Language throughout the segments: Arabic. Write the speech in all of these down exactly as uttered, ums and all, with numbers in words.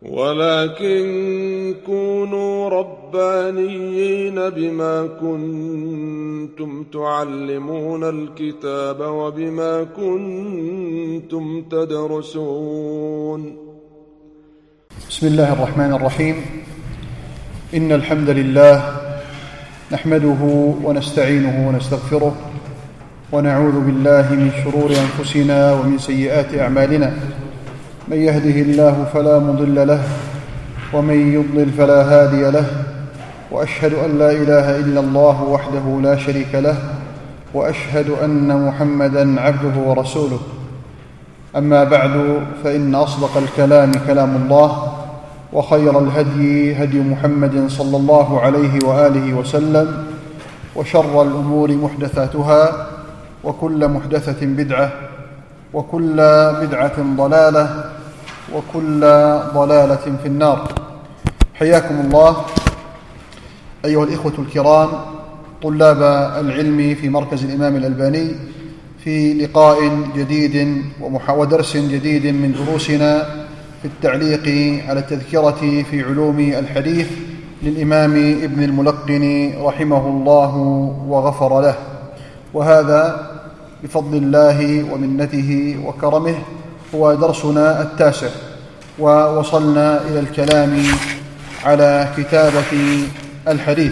ولكن كونوا ربانيين بما كنتم تعلمون الكتاب وبما كنتم تدرسون. بسم الله الرحمن الرحيم. إن الحمد لله نحمده ونستعينه ونستغفره ونعوذ بالله من شرور أنفسنا ومن سيئات أعمالنا. من يهده الله فلا مضل له ومن يضلل فلا هادي له، وأشهد أن لا إله إلا الله وحده لا شريك له، وأشهد أن محمدًا عبده ورسوله. أما بعد، فإن أصدق الكلام كلام الله، وخير الهدي هدي محمد صلى الله عليه وآله وسلم، وشر الأمور محدثاتها، وكل محدثة بدعة، وكل بدعة ضلالة، وكل ضلالة في النار. حياكم الله أيها الإخوة الكرام طلاب العلم في مركز الإمام الألباني، في لقاء جديد ودرس جديد من دروسنا في التعليق على التذكرة في علوم الحديث للإمام ابن الملقن رحمه الله وغفر له. وهذا بفضل الله ومنته وكرمه هو درسنا التاسع، ووصلنا إلى الكلام على كتابة الحديث.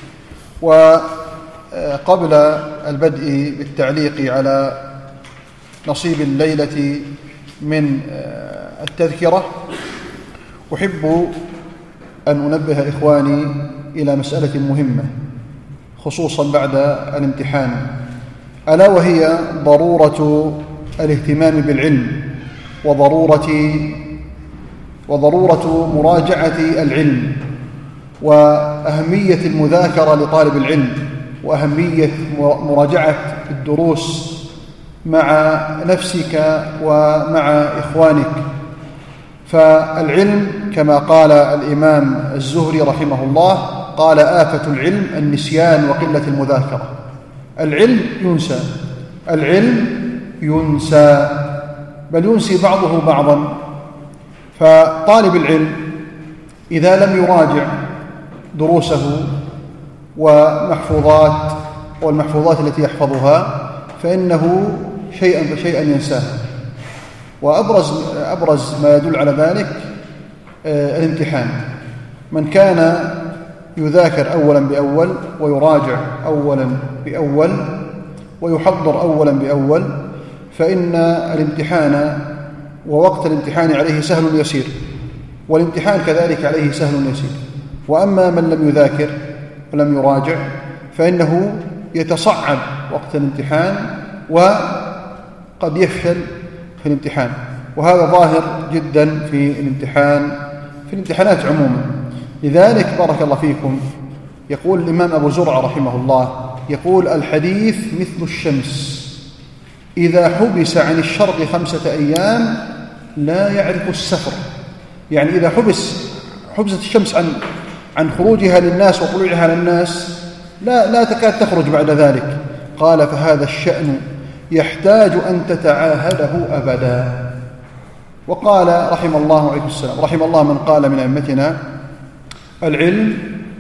وقبل البدء بالتعليق على نصيب الليلة من التذكرة، أحب أن أنبه إخواني إلى مسألة مهمة، خصوصا بعد الامتحان، ألا وهي ضرورة الاهتمام بالعلم، وضرورة وضرورة مراجعة العلم، وأهمية المذاكرة لطالب العلم، وأهمية مراجعة الدروس مع نفسك ومع إخوانك. فالعلم كما قال الإمام الزهري رحمه الله، قال: آفة العلم النسيان وقلة المذاكرة. العلم ينسى، العلم ينسى، بل ينسي بعضه بعضا. فطالب العلم إذا لم يراجع دروسه ومحفوظات والمحفوظات التي يحفظها، فإنه شيئا فشيئا ينساها. وأبرز أبرز ما يدل على ذلك الامتحان. من كان يذاكر أولا بأول، ويراجع أولا بأول، ويحضر أولا بأول، فإن الامتحان ووقت الامتحان عليه سهل يسير، والامتحان كذلك عليه سهل يسير. وأما من لم يذاكر ولم يراجع، فإنه يتصعب وقت الامتحان وقد يفشل في الامتحان. وهذا ظاهر جدا في الامتحان في الامتحانات عموما. لذلك بارك الله فيكم، يقول الإمام أبو زرعة رحمه الله، يقول: الحديث مثل الشمس إذا حبس عن الشرق خمسة أيام لا يعرف السفر. يعني إذا حبس حبست الشمس عن عن خروجها للناس وطلوعها للناس، لا لا تكاد تخرج بعد ذلك. قال: فهذا الشأن يحتاج أن تتعاهده أبدا. وقال رحم الله عليه السلام رحم الله من قال من أئمتنا: العلم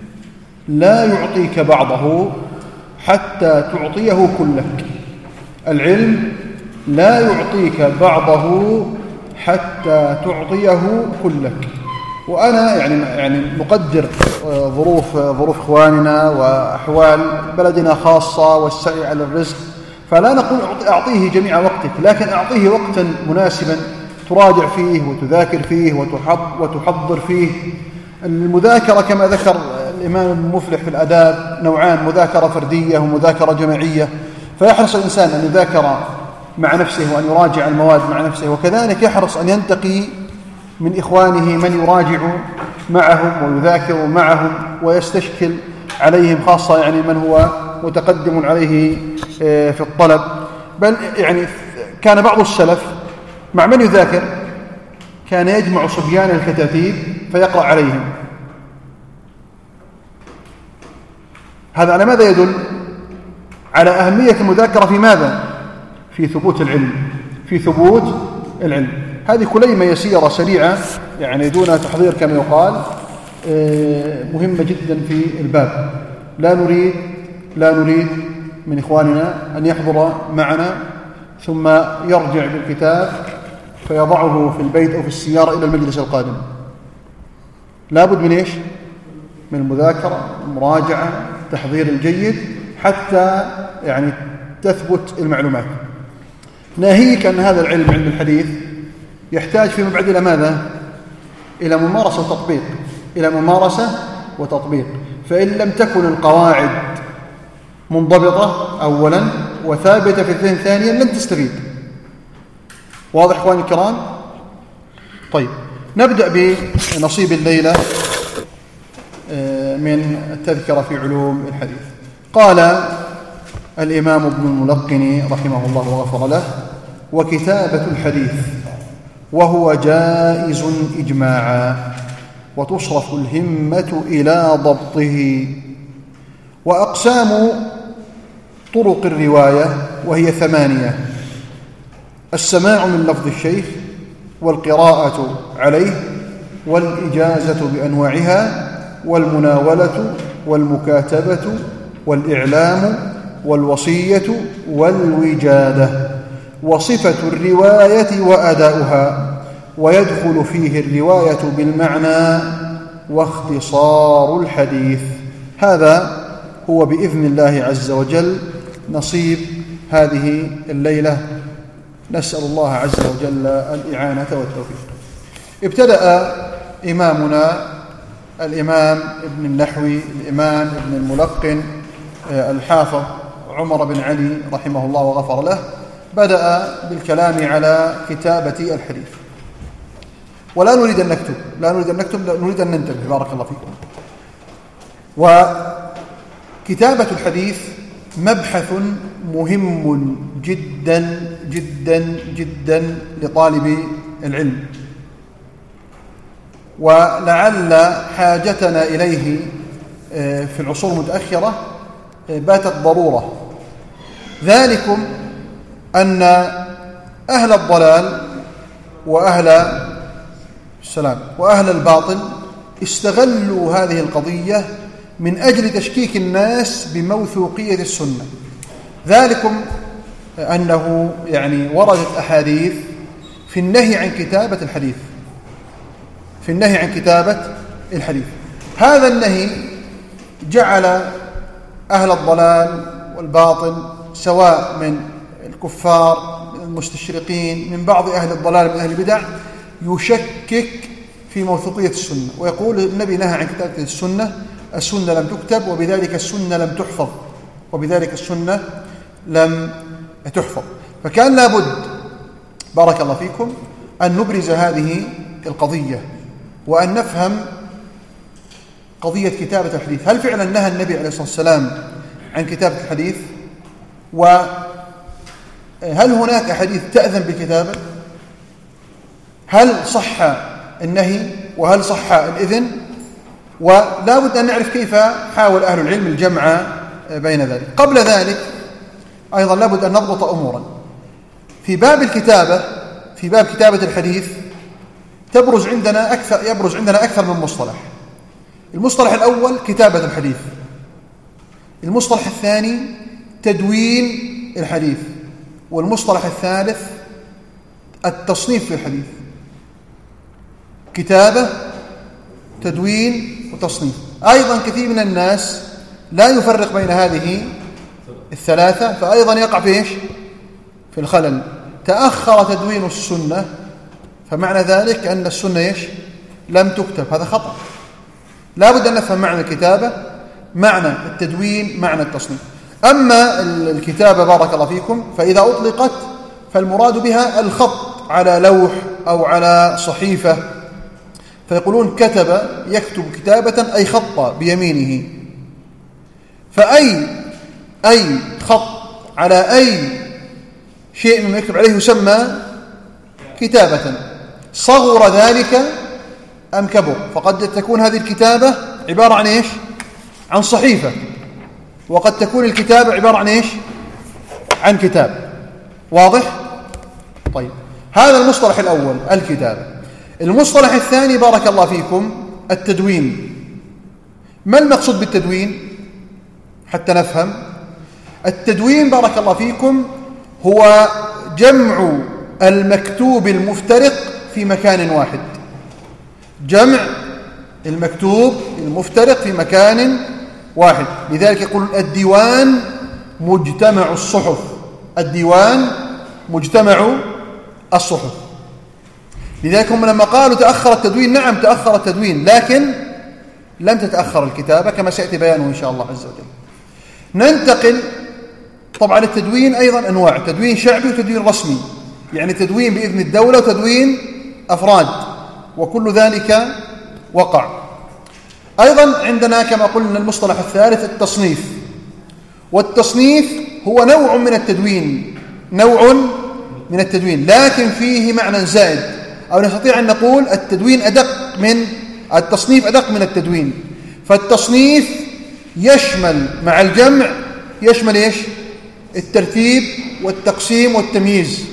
لا يعطيك بعضه حتى تعطيه كلك. العلم لا يعطيك بعضه حتى تعطيه كلك. وأنا يعني يعني نقدر ظروف ظروف إخواننا وأحوال بلدنا خاصة والسعي على الرزق، فلا نقول أعطيه جميع وقتك، لكن أعطيه وقتا مناسبا تراجع فيه وتذاكر فيه وتحضر فيه. المذاكرة كما ذكر الإمام المفلح في الآداب نوعان: مذاكرة فردية ومذاكرة جماعية. فيحرص الإنسان أن يذاكر مع نفسه وأن يراجع المواد مع نفسه، وكذلك يحرص أن ينتقي من إخوانه من يراجع معهم ويذاكر معهم ويستشكل عليهم، خاصة يعني من هو متقدم عليه في الطلب. بل يعني كان بعض السلف مع من يذاكر كان يجمع صبيان الكتاتيب فيقرأ عليهم. هذا على ماذا يدل؟ على أهمية المذاكرة في ماذا؟ في ثبوت العلم، في ثبوت العلم. هذه كلمة يسيرة سريعة يعني دون تحضير كما يقال، مهمة جدا في الباب. لا نريد لا نريد من إخواننا أن يحضر معنا ثم يرجع بالكتاب فيضعه في البيت أو في السيارة إلى المجلس القادم. لا بد من إيش؟ من المذاكرة، المراجعة، التحضير الجيد حتى يعني تثبت المعلومات. ناهيك أن هذا العلم، علم الحديث، يحتاج فيما بعد إلى ماذا؟ إلى ممارسة وتطبيق، إلى ممارسة وتطبيق. فإن لم تكن القواعد منضبطة أولا وثابتة في الذهن ثانيا لن تستفيد. واضح إخواني الكرام؟ طيب نبدأ بنصيب الليلة من التذكرة في علوم الحديث. قال الإمام ابن الملقن رحمه الله وغفر له: وكتابة الحديث وهو جائز إجماعا، وتصرف الهمة إلى ضبطه. وأقسام طرق الرواية وهي ثمانية: السماع من لفظ الشيخ، والقراءة عليه، والإجازة بأنواعها، والمناولة، والمكاتبة، والإعلام، والوصية، والوجادة. وصفة الرواية وأداؤها، ويدخل فيه الرواية بالمعنى واختصار الحديث. هذا هو بإذن الله عز وجل نصيب هذه الليلة. نسأل الله عز وجل الإعانة والتوفيق. ابتدأ إمامنا الإمام ابن النحوي الإمام ابن الملقن الحافظ عمر بن علي رحمه الله وغفر له، بدأ بالكلام على كتابة الحديث. ولا نريد أن نكتب لا نريد أن نكتب نريد أن ننتبه، بارك الله فيكم. وكتابة الحديث مبحث مهم جدا جدا جدا لطالب العلم، ولعل حاجتنا إليه في العصور المتأخرة باتت ضرورة. ذلكم أن أهل الضلال وأهل السلام وأهل الباطل استغلوا هذه القضية من أجل تشكيك الناس بموثوقية السنة. ذلكم أنه يعني وردت أحاديث في النهي عن كتابة الحديث في النهي عن كتابة الحديث. هذا النهي جعل أهل الضلال والباطل، سواء من الكفار من المستشرقين من بعض أهل الضلال من أهل البدع، يشكك في موثوقية السنة، ويقول النبي نهى عن كتابة السنة، السنة لم تكتب وبذلك السنة لم تحفظ وبذلك السنة لم تحفظ. فكان لابد بارك الله فيكم أن نبرز هذه القضية وأن نفهم قضية كتابة الحديث. هل فعلا نهى النبي عليه الصلاة والسلام عن كتابة الحديث؟ وهل هناك حديث تأذن بالكتابة؟ هل صح النهي وهل صح الإذن؟ ولا بد أن نعرف كيف حاول أهل العلم الجمع بين ذلك. قبل ذلك أيضا لا بد أن نضبط أمورا في باب الكتابة. في باب كتابة الحديث تبرز عندنا أكثر يبرز عندنا أكثر من مصطلح. المصطلح الأول كتابة الحديث، المصطلح الثاني تدوين الحديث، والمصطلح الثالث التصنيف في الحديث. كتابة، تدوين، وتصنيف. أيضا كثير من الناس لا يفرق بين هذه الثلاثة، فأيضا يقع في إيش؟ في الخلل. تأخر تدوين السنة فمعنى ذلك أن السنة إيش؟ لم تكتب. هذا خطأ. لا بد أن نفهم معنى الكتابة، معنى التدوين، معنى التصنيف. أما الكتابة بارك الله فيكم فإذا أطلقت فالمراد بها الخط على لوح أو على صحيفة، فيقولون كتب يكتب كتابة أي خط بيمينه. فأي أي خط على أي شيء مما يكتب عليه يسمى كتابة، صغر ذلك أم كبر. فقد تكون هذه الكتابة عبارة عن إيش؟ عن صحيفة، وقد تكون الكتابة عبارة عن إيش؟ عن كتاب. واضح؟ طيب هذا المصطلح الأول الكتابة. المصطلح الثاني بارك الله فيكم التدوين. ما المقصود بالتدوين حتى نفهم؟ التدوين بارك الله فيكم هو جمع المكتوب المفترق في مكان واحد. جمع المكتوب المفترق في مكان واحد. لذلك يقول الديوان مجتمع الصحف. الديوان مجتمع الصحف. لذلك هم لما قالوا تأخر التدوين، نعم تأخر التدوين، لكن لم تتأخر الكتابة كما سيأتي بيانه إن شاء الله عز وجل. ننتقل. طبعا التدوين أيضا أنواع، تدوين شعبي وتدوين رسمي، يعني تدوين بإذن الدولة وتدوين أفراد، وكل ذلك وقع. أيضا عندنا كما قلنا المصطلح الثالث التصنيف. والتصنيف هو نوع من التدوين، نوع من التدوين لكن فيه معنى زائد، أو نستطيع أن نقول التدوين أدق من التصنيف، أدق من التدوين. فالتصنيف يشمل مع الجمع يشمل إيش؟ الترتيب والتقسيم والتمييز.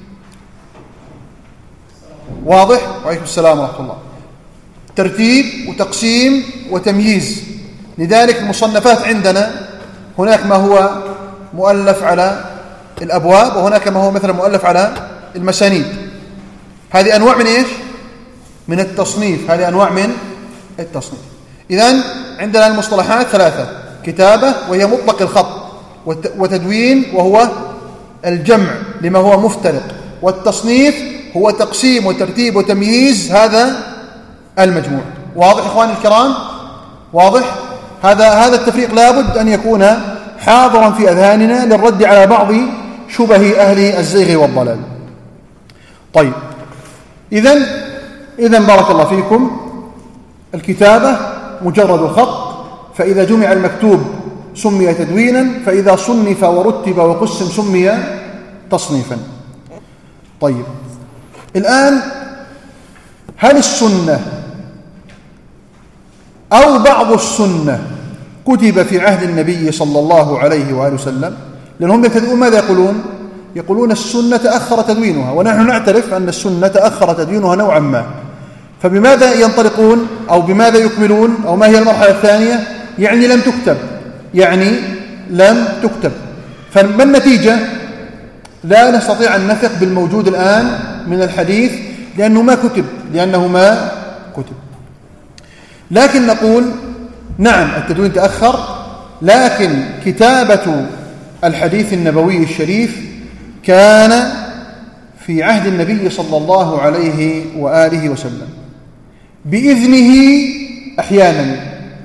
واضح؟ وعليكم السلام ورحمة الله. ترتيب وتقسيم وتمييز. لذلك المصنفات عندنا هناك ما هو مؤلف على الأبواب، وهناك ما هو مثلا مؤلف على المسانيد. هذه أنواع من إيش؟ من التصنيف. هذه أنواع من التصنيف. إذن عندنا المصطلحات ثلاثة: كتابة وهي مطلق الخط، وتدوين وهو الجمع لما هو مفترق، والتصنيف هو تقسيم وترتيب وتمييز هذا المجموع. واضح إخواني الكرام؟ واضح؟ هذا هذا التفريق لابد أن يكون حاضرا في أذهاننا للرد على بعض شبه أهل الزيغ والضلال. طيب، إذن إذن بارك الله فيكم الكتابة مجرد الخط، فإذا جمع المكتوب سمي تدوينا، فإذا صنف ورتب وقسم سمي تصنيفا. طيب، الآن هل السنة أو بعض السنة كتب في عهد النبي صلى الله عليه وآله وسلم؟ لأنهم يبتدئون ماذا يقولون؟ يقولون السنة تأخر تدوينها، ونحن نعترف أن السنة تأخر تدوينها نوعا ما. فبماذا ينطلقون أو بماذا يكملون أو ما هي المرحلة الثانية؟ يعني لم تكتب، يعني لم تكتب. فما النتيجة؟ لا نستطيع أن نثق بالموجود الآن من الحديث لأنه ما كتب، لأنه ما كتب. لكن نقول نعم التدوين تأخر، لكن كتابة الحديث النبوي الشريف كان في عهد النبي صلى الله عليه وآله وسلم بإذنه أحيانا،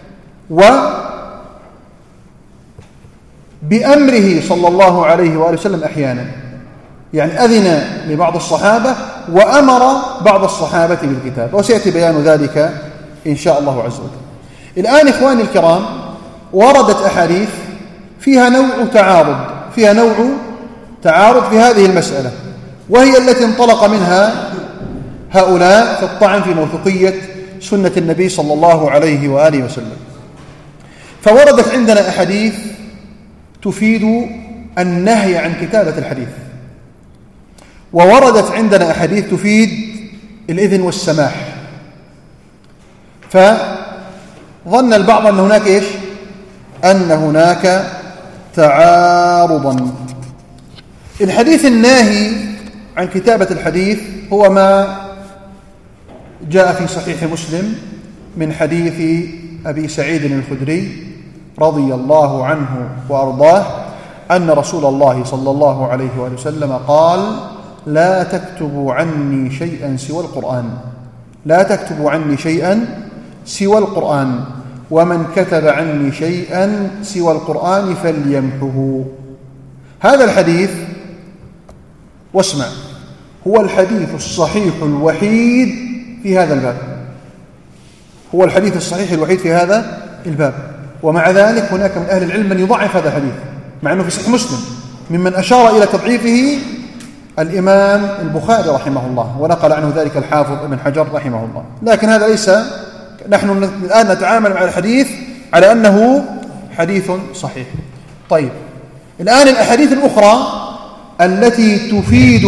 وبأمره صلى الله عليه وآله وسلم أحيانا. يعني أذن لبعض الصحابة وأمر بعض الصحابة بالكتاب، وسيأتي بيان ذلك إن شاء الله عز وجل. الآن إخواني الكرام، وردت أحاديث فيها نوع تعارض، فيها نوع تعارض في هذه المسألة، وهي التي انطلق منها هؤلاء في الطعن في موثوقية سنة النبي صلى الله عليه وآله وسلم. فوردت عندنا أحاديث تفيد النهي عن كتابة الحديث، ووردت عندنا أحاديث تفيد الإذن والسماح. فظن البعض أن هناك إيش؟ أن هناك تعارضا. الحديث الناهي عن كتابة الحديث هو ما جاء في صحيح مسلم من حديث أبي سعيد الخدري رضي الله عنه وأرضاه أن رسول الله صلى الله عليه وآله وسلم قال: لا تكتبوا عني شيئا سوى القرآن، لا تكتبوا عني شيئا سوى القرآن، ومن كتب عني شيئا سوى القرآن فليمحه. هذا الحديث، واسمع، هو الحديث الصحيح الوحيد في هذا الباب، هو الحديث الصحيح الوحيد في هذا الباب. ومع ذلك هناك من أهل العلم من يضعف هذا الحديث مع أنه في صحيح مسلم، ممن أشار إلى تضعيفه الإمام البخاري رحمه الله، ونقل عنه ذلك الحافظ ابن حجر رحمه الله. لكن هذا ليس، نحن الآن نتعامل مع الحديث على أنه حديث صحيح. طيب، الآن الأحاديث الأخرى التي تفيد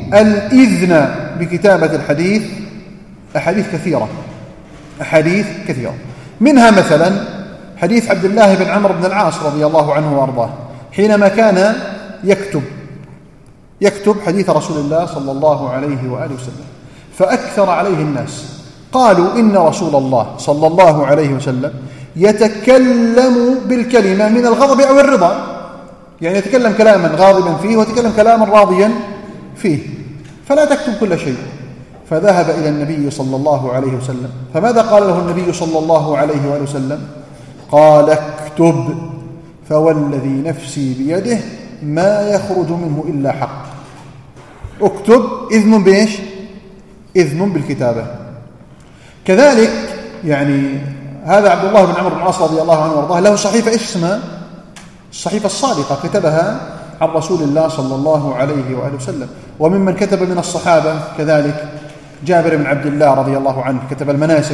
الإذن بكتابة الحديث أحاديث كثيرة أحاديث كثيرة منها مثلا حديث عبد الله بن عمرو بن العاص رضي الله عنه وأرضاه حينما كان يكتب يكتب حديث رسول الله صلى الله عليه وآله وسلم فأكثر عليه الناس قالوا إن رسول الله صلى الله عليه وسلم يتكلم بالكلمة من الغضب أو الرضا، يعني يتكلم كلاما غاضبا فيه ويتكلم كلاما راضيا فيه، فلا تكتب كل شيء. فذهب إلى النبي صلى الله عليه وسلم، فماذا قال له النبي صلى الله عليه وآله وسلم؟ قال اكتب فوالذي نفسي بيده ما يخرج منه إلا حق. اكتب إذن بإيش؟ إذن بالكتابة. كذلك يعني هذا عبد الله بن عمرو بن العاص رضي الله عنه وارضاه له صحيفة إيش اسمها؟ الصحيفة الصادقة، كتبها عن رسول الله صلى الله عليه وآله وسلم. وممن كتب من الصحابة كذلك جابر بن عبد الله رضي الله عنه كتب المناسك،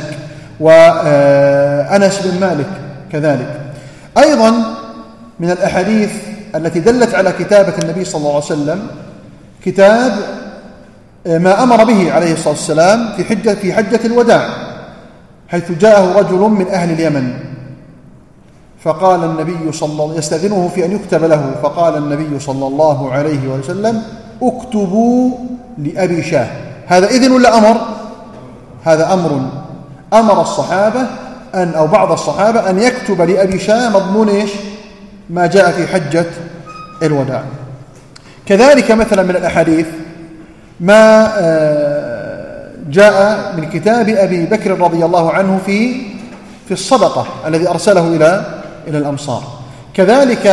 وأنس بن مالك كذلك. أيضا من الأحاديث التي دلت على كتابة النبي صلى الله عليه وسلم كتاب ما أمر به عليه الصلاة والسلام في حجة, في حجة الوداع، حيث جاءه رجل من أهل اليمن فقال النبي صلى الله عليه وسلم يستأذنه في أن يكتب له، فقال النبي صلى الله عليه وسلم اكتبوا لأبي شاه. هذا إذن ولا أمر؟ هذا أمر. أمر الصحابة أن أو بعض الصحابة أن يكتب لأبي شاه مضمون إيش؟ ما جاء في حجة الوداع. كذلك مثلا من الأحاديث ما جاء من كتاب أبي بكر رضي الله عنه في في الصدقة الذي أرسله إلى إلى الأمصار. كذلك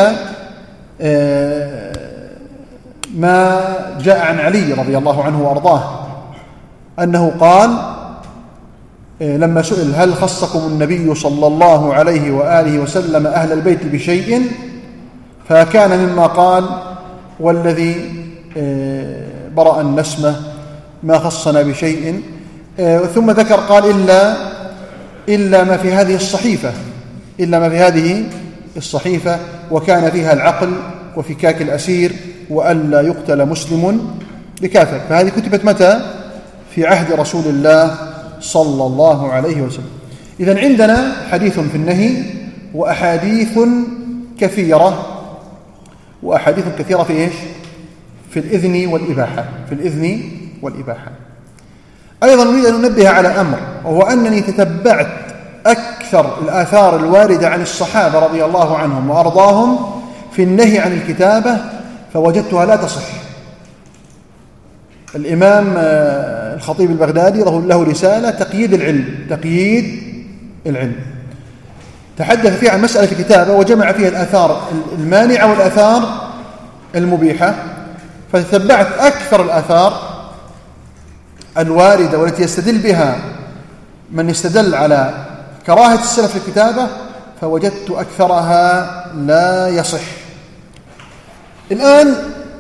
ما جاء عن علي رضي الله عنه وأرضاه أنه قال لما سئل هل خصكم النبي صلى الله عليه وآله وسلم أهل البيت بشيء، فكان مما قال والذي برأ النسمة ما خصنا بشيء، ثم ذكر قال إلا إلا ما في هذه الصحيفة إلا ما في هذه الصحيفة وكان فيها العقل وفكاك الأسير وألا يقتل مسلم بكافر. فهذه كتبت متى؟ في عهد رسول الله صلى الله عليه وسلم. إذن عندنا حديث في النهي وأحاديث كثيرة وأحاديث كثيرة في إيش؟ في الإذن والإباحة في الإذن والإباحة. أيضا نريد أن ننبه على أمر، وهو أنني تتبعت أكثر الآثار الواردة عن الصحابة رضي الله عنهم وأرضاهم في النهي عن الكتابة فوجدتها لا تصح. الإمام الخطيب البغدادي له رسالة تقييد العلم تقييد العلم تحدث فيها عن مسألة الكتابة وجمع فيها الآثار المانعة والآثار المبيحة، فتتبعت أكثر الآثار الواردة والتي يستدل بها من يستدل على كراهة السلف الكتابة، فوجدت أكثرها لا يصح. الآن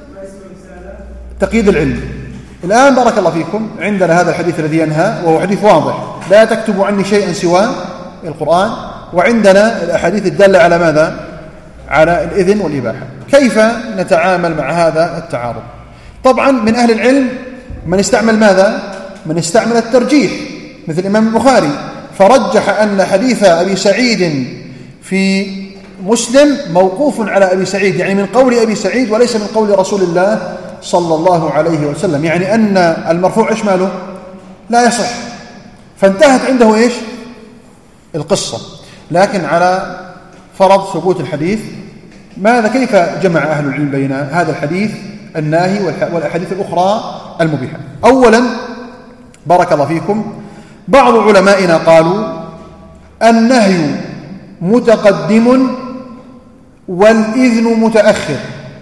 تقييد العلم. الآن بارك الله فيكم عندنا هذا الحديث الذي ينهى وهو حديث واضح لا تكتبوا عني شيئا سوى القرآن، وعندنا الأحاديث الدالة على ماذا؟ على الإذن والإباحة. كيف نتعامل مع هذا التعارض؟ طبعا من أهل العلم من استعمل ماذا؟ من استعمل الترجيح مثل الإمام البخاري، فرجح أن حديث أبي سعيد في مسلم موقوف على أبي سعيد، يعني من قول أبي سعيد وليس من قول رسول الله صلى الله عليه وسلم، يعني أن المرفوع إيش ماله؟ لا يصح. فانتهت عنده إيش؟ القصة. لكن على فرض ثبوت الحديث ماذا كيف جمع أهل العلم بين هذا الحديث الناهي والأحاديث الأخرى المبيحة؟ أولا بارك الله فيكم بعض علمائنا قالوا النهي متقدم والإذن متأخر.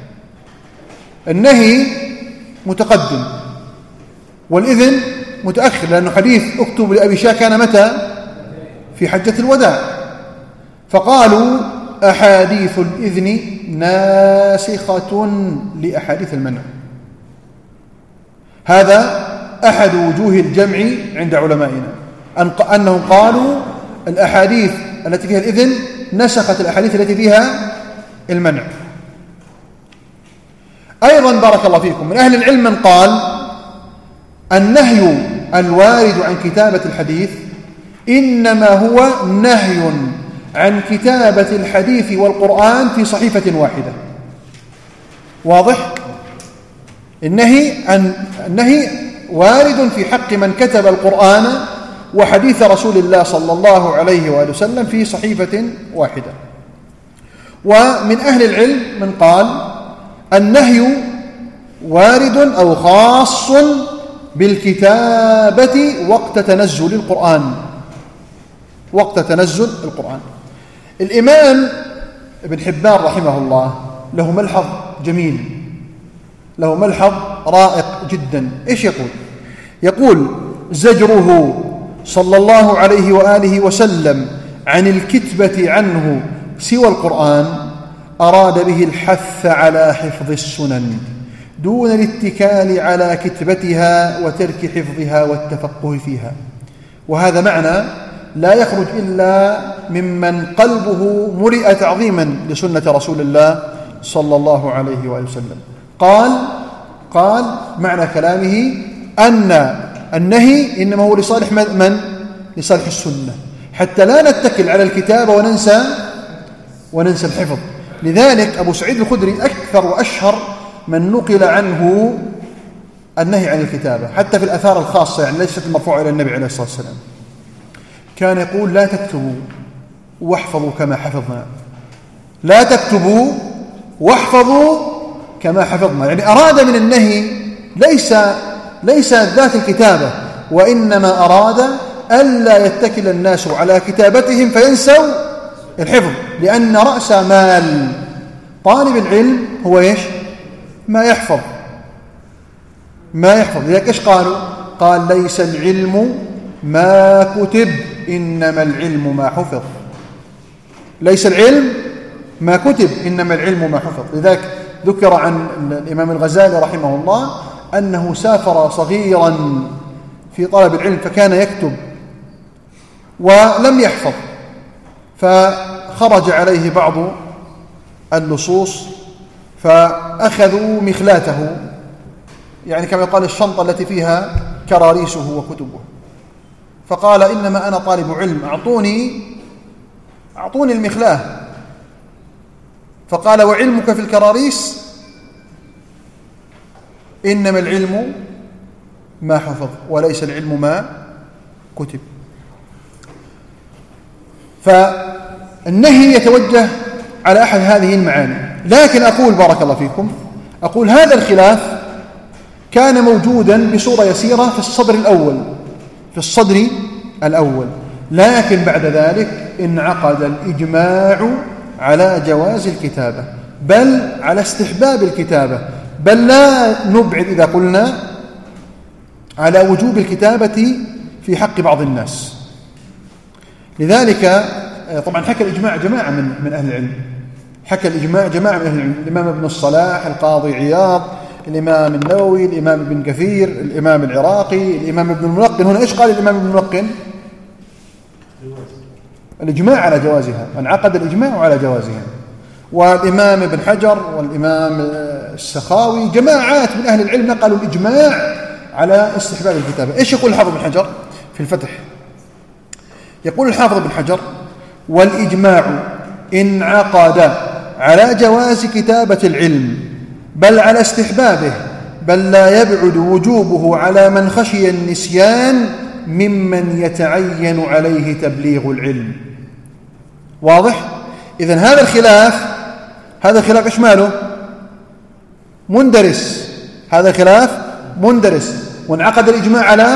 النهي متقدم والإذن متأخر، لأنه حديث اكتب لأبي شاه كان متى؟ في حجة الوداع. فقالوا أحاديث الإذن ناسخة لأحاديث المنع. هذا أحد وجوه الجمع عند علمائنا، أنهم قالوا الأحاديث التي فيها الإذن نسخت الأحاديث التي فيها المنع. أيضا بارك الله فيكم من أهل العلم من قال النهي الوارد عن كتابة الحديث إنما هو نهي عن كتابة الحديث والقرآن في صحيفة واحدة. واضح؟ النهي عن النهي وارد في حق من كتب القرآن وحديث رسول الله صلى الله عليه وآله وسلم في صحيفة واحدة. ومن أهل العلم من قال النهي وارد أو خاص بالكتابة وقت تنزل القرآن وقت تنزل القرآن. الإمام ابن حبان رحمه الله له ملحظ جميل، له ملحظ رائق جدا. إيش يقول؟ يقول زجره صلى الله عليه وآله وسلم عن الكتبة عنه سوى القرآن أراد به الحث على حفظ السنن دون الاتكال على كتبتها وترك حفظها والتفقه فيها. وهذا معنى لا يخرج إلا ممن قلبه ملئ تعظيما لسنة رسول الله صلى الله عليه وآله وسلم. قال قال معنى كلامه أن النهي إنما هو لصالح من؟ لصالح السنة، حتى لا نتكل على الكتابة وننسى وننسى الحفظ. لذلك أبو سعيد الخدري أكثر وأشهر من نقل عنه النهي عن الكتابة، حتى في الآثار الخاصة يعني ليست المرفوعة إلى النبي عليه الصلاة والسلام. كان يقول لا تكتبوا واحفظوا كما حفظنا، لا تكتبوا واحفظوا كما حفظنا. يعني أراد من النهي ليس ليس ذات الكتابة، وإنما أراد ألا يتكل الناس على كتابتهم فينسوا الحفظ، لأن رأس مال طالب العلم هو إيش؟ ما يحفظ ما يحفظ. لذلك إيش قالوا؟ قال ليس العلم ما كتب إنما العلم ما حفظ. ليس العلم ما كتب إنما العلم ما حفظ. لذلك ذكر عن الإمام الغزالي رحمه الله أنه سافر صغيرا في طلب العلم فكان يكتب ولم يحفظ، فخرج عليه بعض اللصوص فأخذوا مخلاته، يعني كما يقال الشنطة التي فيها كراريسه وكتبه، فقال إنما أنا طالب علم، أعطوني أعطوني المخلاه. فقال وعلمك في الكراريس؟ إنما العلم ما حفظ وليس العلم ما كتب. فالنهي يتوجه على أحد هذه المعاني. لكن أقول بارك الله فيكم، أقول هذا الخلاف كان موجودا بصورة يسيرة في الصدر الأول في الصدر الأول لكن بعد ذلك انعقد الإجماع على جواز الكتابة، بل على استحباب الكتابة، بل لا نبعد إذا قلنا على وجوب الكتابة في حق بعض الناس. لذلك طبعا حكى الإجماع جماعة من من أهل العلم، حكى الإجماع جماعة من أهل العلم، الإمام ابن الصلاح، القاضي عياض، الإمام النووي، الإمام ابن كثير، الإمام العراقي، الإمام ابن الملقن. هنا إيش قال الإمام ابن الملقن؟ الإجماع على جوازها، انعقد الإجماع على جوازها. والإمام ابن حجر والإمام السخاوي جماعات من أهل العلم نقلوا الإجماع على استحباب الكتابة. إيش يقول الحافظ ابن حجر في الفتح؟ يقول الحافظ ابن حجر والإجماع انعقد على جواز كتابة العلم بل على استحبابه، بل لا يبعد وجوبه على من خشي النسيان ممن يتعين عليه تبليغ العلم. واضح؟ إذن هذا الخلاف هذا الخلاف إيش ماله؟ مندرس، هذا الخلاف مندرس، وانعقد الإجماع على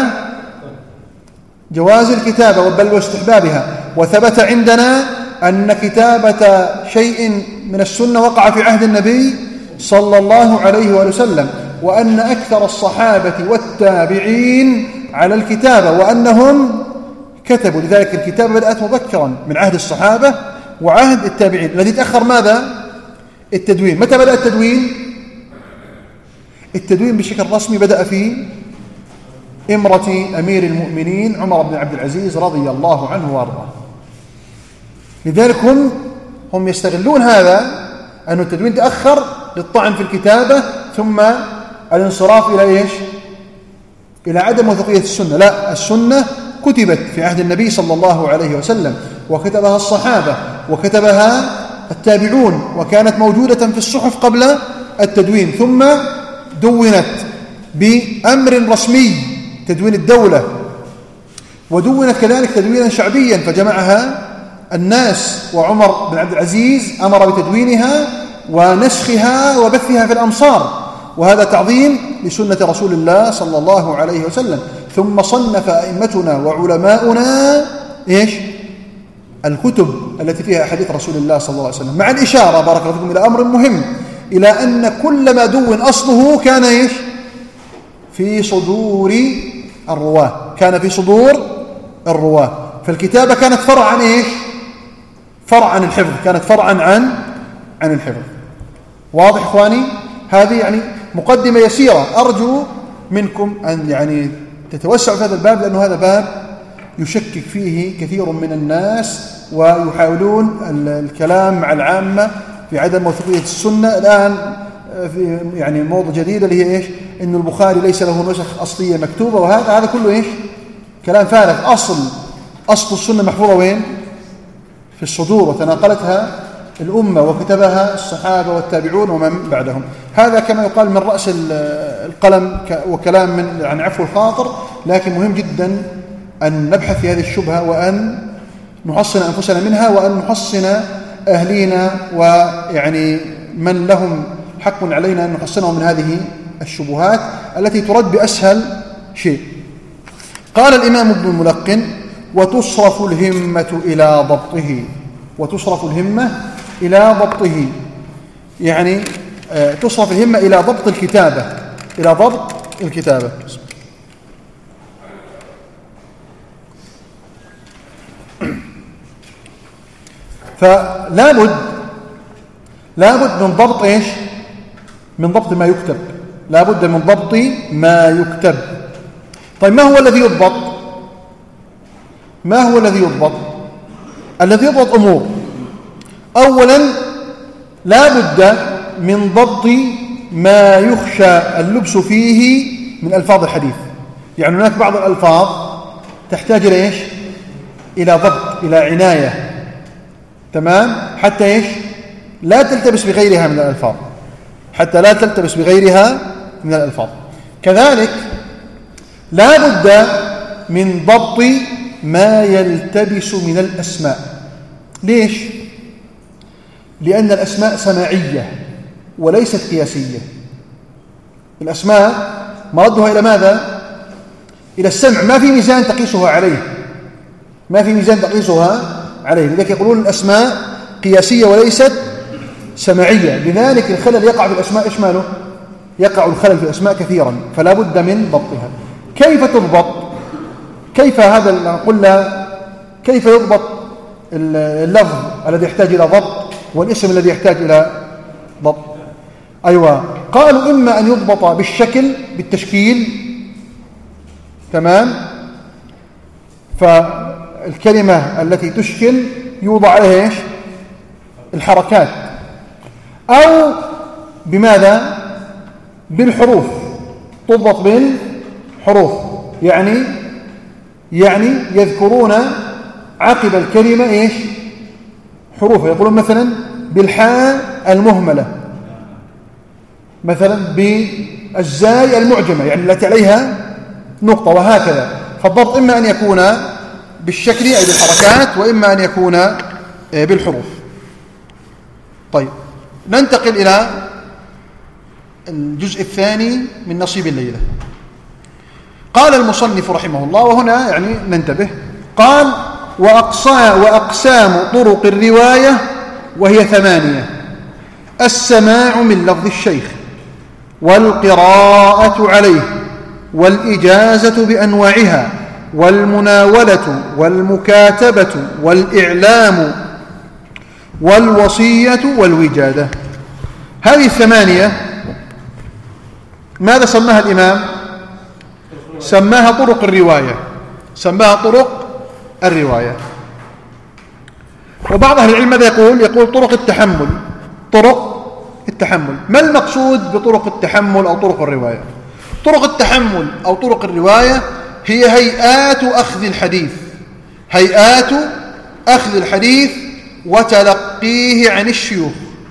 جواز الكتابة بل واستحبابها. وثبت عندنا أن كتابة شيء من السنة وقع في عهد النبي صلى الله عليه وآله وسلم، وأن أكثر الصحابة والتابعين على الكتابة وأنهم كتبوا. لذلك الكتابة بدأت مبكرا من عهد الصحابة وعهد التابعين. الذي تأخر ماذا؟ التدوين. متى بدأ التدوين؟ التدوين بشكل رسمي بدأ في إمرة أمير المؤمنين عمر بن عبد العزيز رضي الله عنه وارضاه. لذلك هم هم يستغلون هذا أن التدوين تأخر للطعن في الكتابة ثم الانصراف إلى إيش؟ إلى عدم موثوقية السنة. لا، السنة كتبت في عهد النبي صلى الله عليه وسلم، وكتبها الصحابة، وكتبها التابعون، وكانت موجودة في الصحف قبل التدوين، ثم دونت بأمر رسمي، تدوين الدولة، ودونت كذلك تدوينا شعبيا فجمعها الناس، وعمر بن عبد العزيز أمر بتدوينها ونسخها وبثها في الأمصار، وهذا تعظيم لسنة رسول الله صلى الله عليه وسلم. ثم صنف أئمتنا وعلماؤنا إيش؟ الكتب التي فيها أحاديث رسول الله صلى الله عليه وسلم، مع الإشارة بارك الله فيكم إلى أمر مهم، إلى أن كل ما دون أصله كان إيش؟ في صدور الرواة، كان في صدور الرواة. فالكتابة كانت فرع عن إيش؟ فرع عن الحفظ، كانت فرعا عن عن الحفظ. واضح إخواني؟ هذه يعني مقدمة يسيرة، أرجو منكم أن يعني تتوسعوا في هذا الباب، لأنه هذا باب يشكك فيه كثير من الناس، ويحاولون الكلام مع العامة في عدم موثوقية السنة. الآن في يعني موضة جديدة اللي هي إيش؟ إنه البخاري ليس له نسخ أصلية مكتوبة، وهذا هذا كله إيش؟ كلام فارغ. أصل أصل السنة محفوظة وين؟ في الصدور، وتناقلتها الأمة وكتبها الصحابة والتابعون ومن بعدهم. هذا كما يقال من رأس القلم وكلام من عن عفو الخاطر، لكن مهم جدا أن نبحث في هذه الشبهة، وأن نحصن أنفسنا منها، وأن نحصن أهلينا، ويعني من لهم حق علينا أن نحصنهم من هذه الشبهات التي ترد بأسهل شيء. قال الإمام ابن الملقن: وتصرف الهمة إلى ضبطه. وتصرف الهمة إلى ضبطه، يعني تصرف الهمة إلى ضبط الكتابة، إلى ضبط الكتابة. فلا بد لا بد من ضبط إيش؟ من ضبط ما يكتب، لا بد من ضبط ما يكتب. طيب ما هو الذي يضبط؟ ما هو الذي يضبط؟ الذي يضبط أمور. أولا لا بد من ضبط ما يخشى اللبس فيه من ألفاظ الحديث. يعني هناك بعض الألفاظ تحتاج إلى إيش؟ إلى ضبط، إلى عناية، تمام، حتى إيش؟ لا تلتبس بغيرها من الألفاظ، حتى لا تلتبس بغيرها من الألفاظ. كذلك لا بد من ضبط ما يلتبس من الأسماء. ليش؟ لأن الأسماء سماعية وليست قياسية. الأسماء مردها إلى ماذا؟ إلى السمع، ما في ميزان تقيسها عليه، ما في ميزان تقيسها عليه. لذلك يقولون الأسماء قياسية وليست سماعية. لذلك الخلل يقع في الأسماء. إيش ماله؟ يقع الخلل في الأسماء كثيرا، فلا بد من ضبطها. كيف تضبط؟ كيف هذا قلنا كيف يضبط اللفظ الذي يحتاج إلى ضبط والاسم الذي يحتاج إلى ضبط؟ أيوة، قالوا إما أن يضبط بالشكل، بالتشكيل، تمام، فالكلمة التي تشكل يوضع عليها إيش؟ الحركات، أو بماذا؟ بالحروف، تضبط بالحروف. يعني يعني يذكرون عقب الكلمة إيش؟ حروف. يقولون مثلا بالحاء المهملة، مثلا بالزاي المعجمة، يعني التي عليها نقطة، وهكذا. فالضبط إما أن يكون بالشكل أي بالحركات، وإما أن يكون بالحروف. طيب، ننتقل إلى الجزء الثاني من نصيب الليلة. قال المصنف رحمه الله، وهنا يعني ننتبه، قال: وأقسام طرق الرواية وهي ثمانية: السماع من لفظ الشيخ، والقراءة عليه، والإجازة بأنواعها، والمناولة، والمكاتبة، والإعلام، والوصية، والوجادة. هذه الثمانية ماذا سماها الإمام؟ سماها طرق الرواية، سماها طرق الرواية. وبعض أهل العلم ماذا يقول؟ يقول طرق التحمل، طرق التحمل. ما المقصود بطرق التحمل أو طرق الرواية؟ طرق التحمل أو طرق الرواية هي هيئات أخذ الحديث، هيئات أخذ الحديث وتلقيه عن الشيوخ.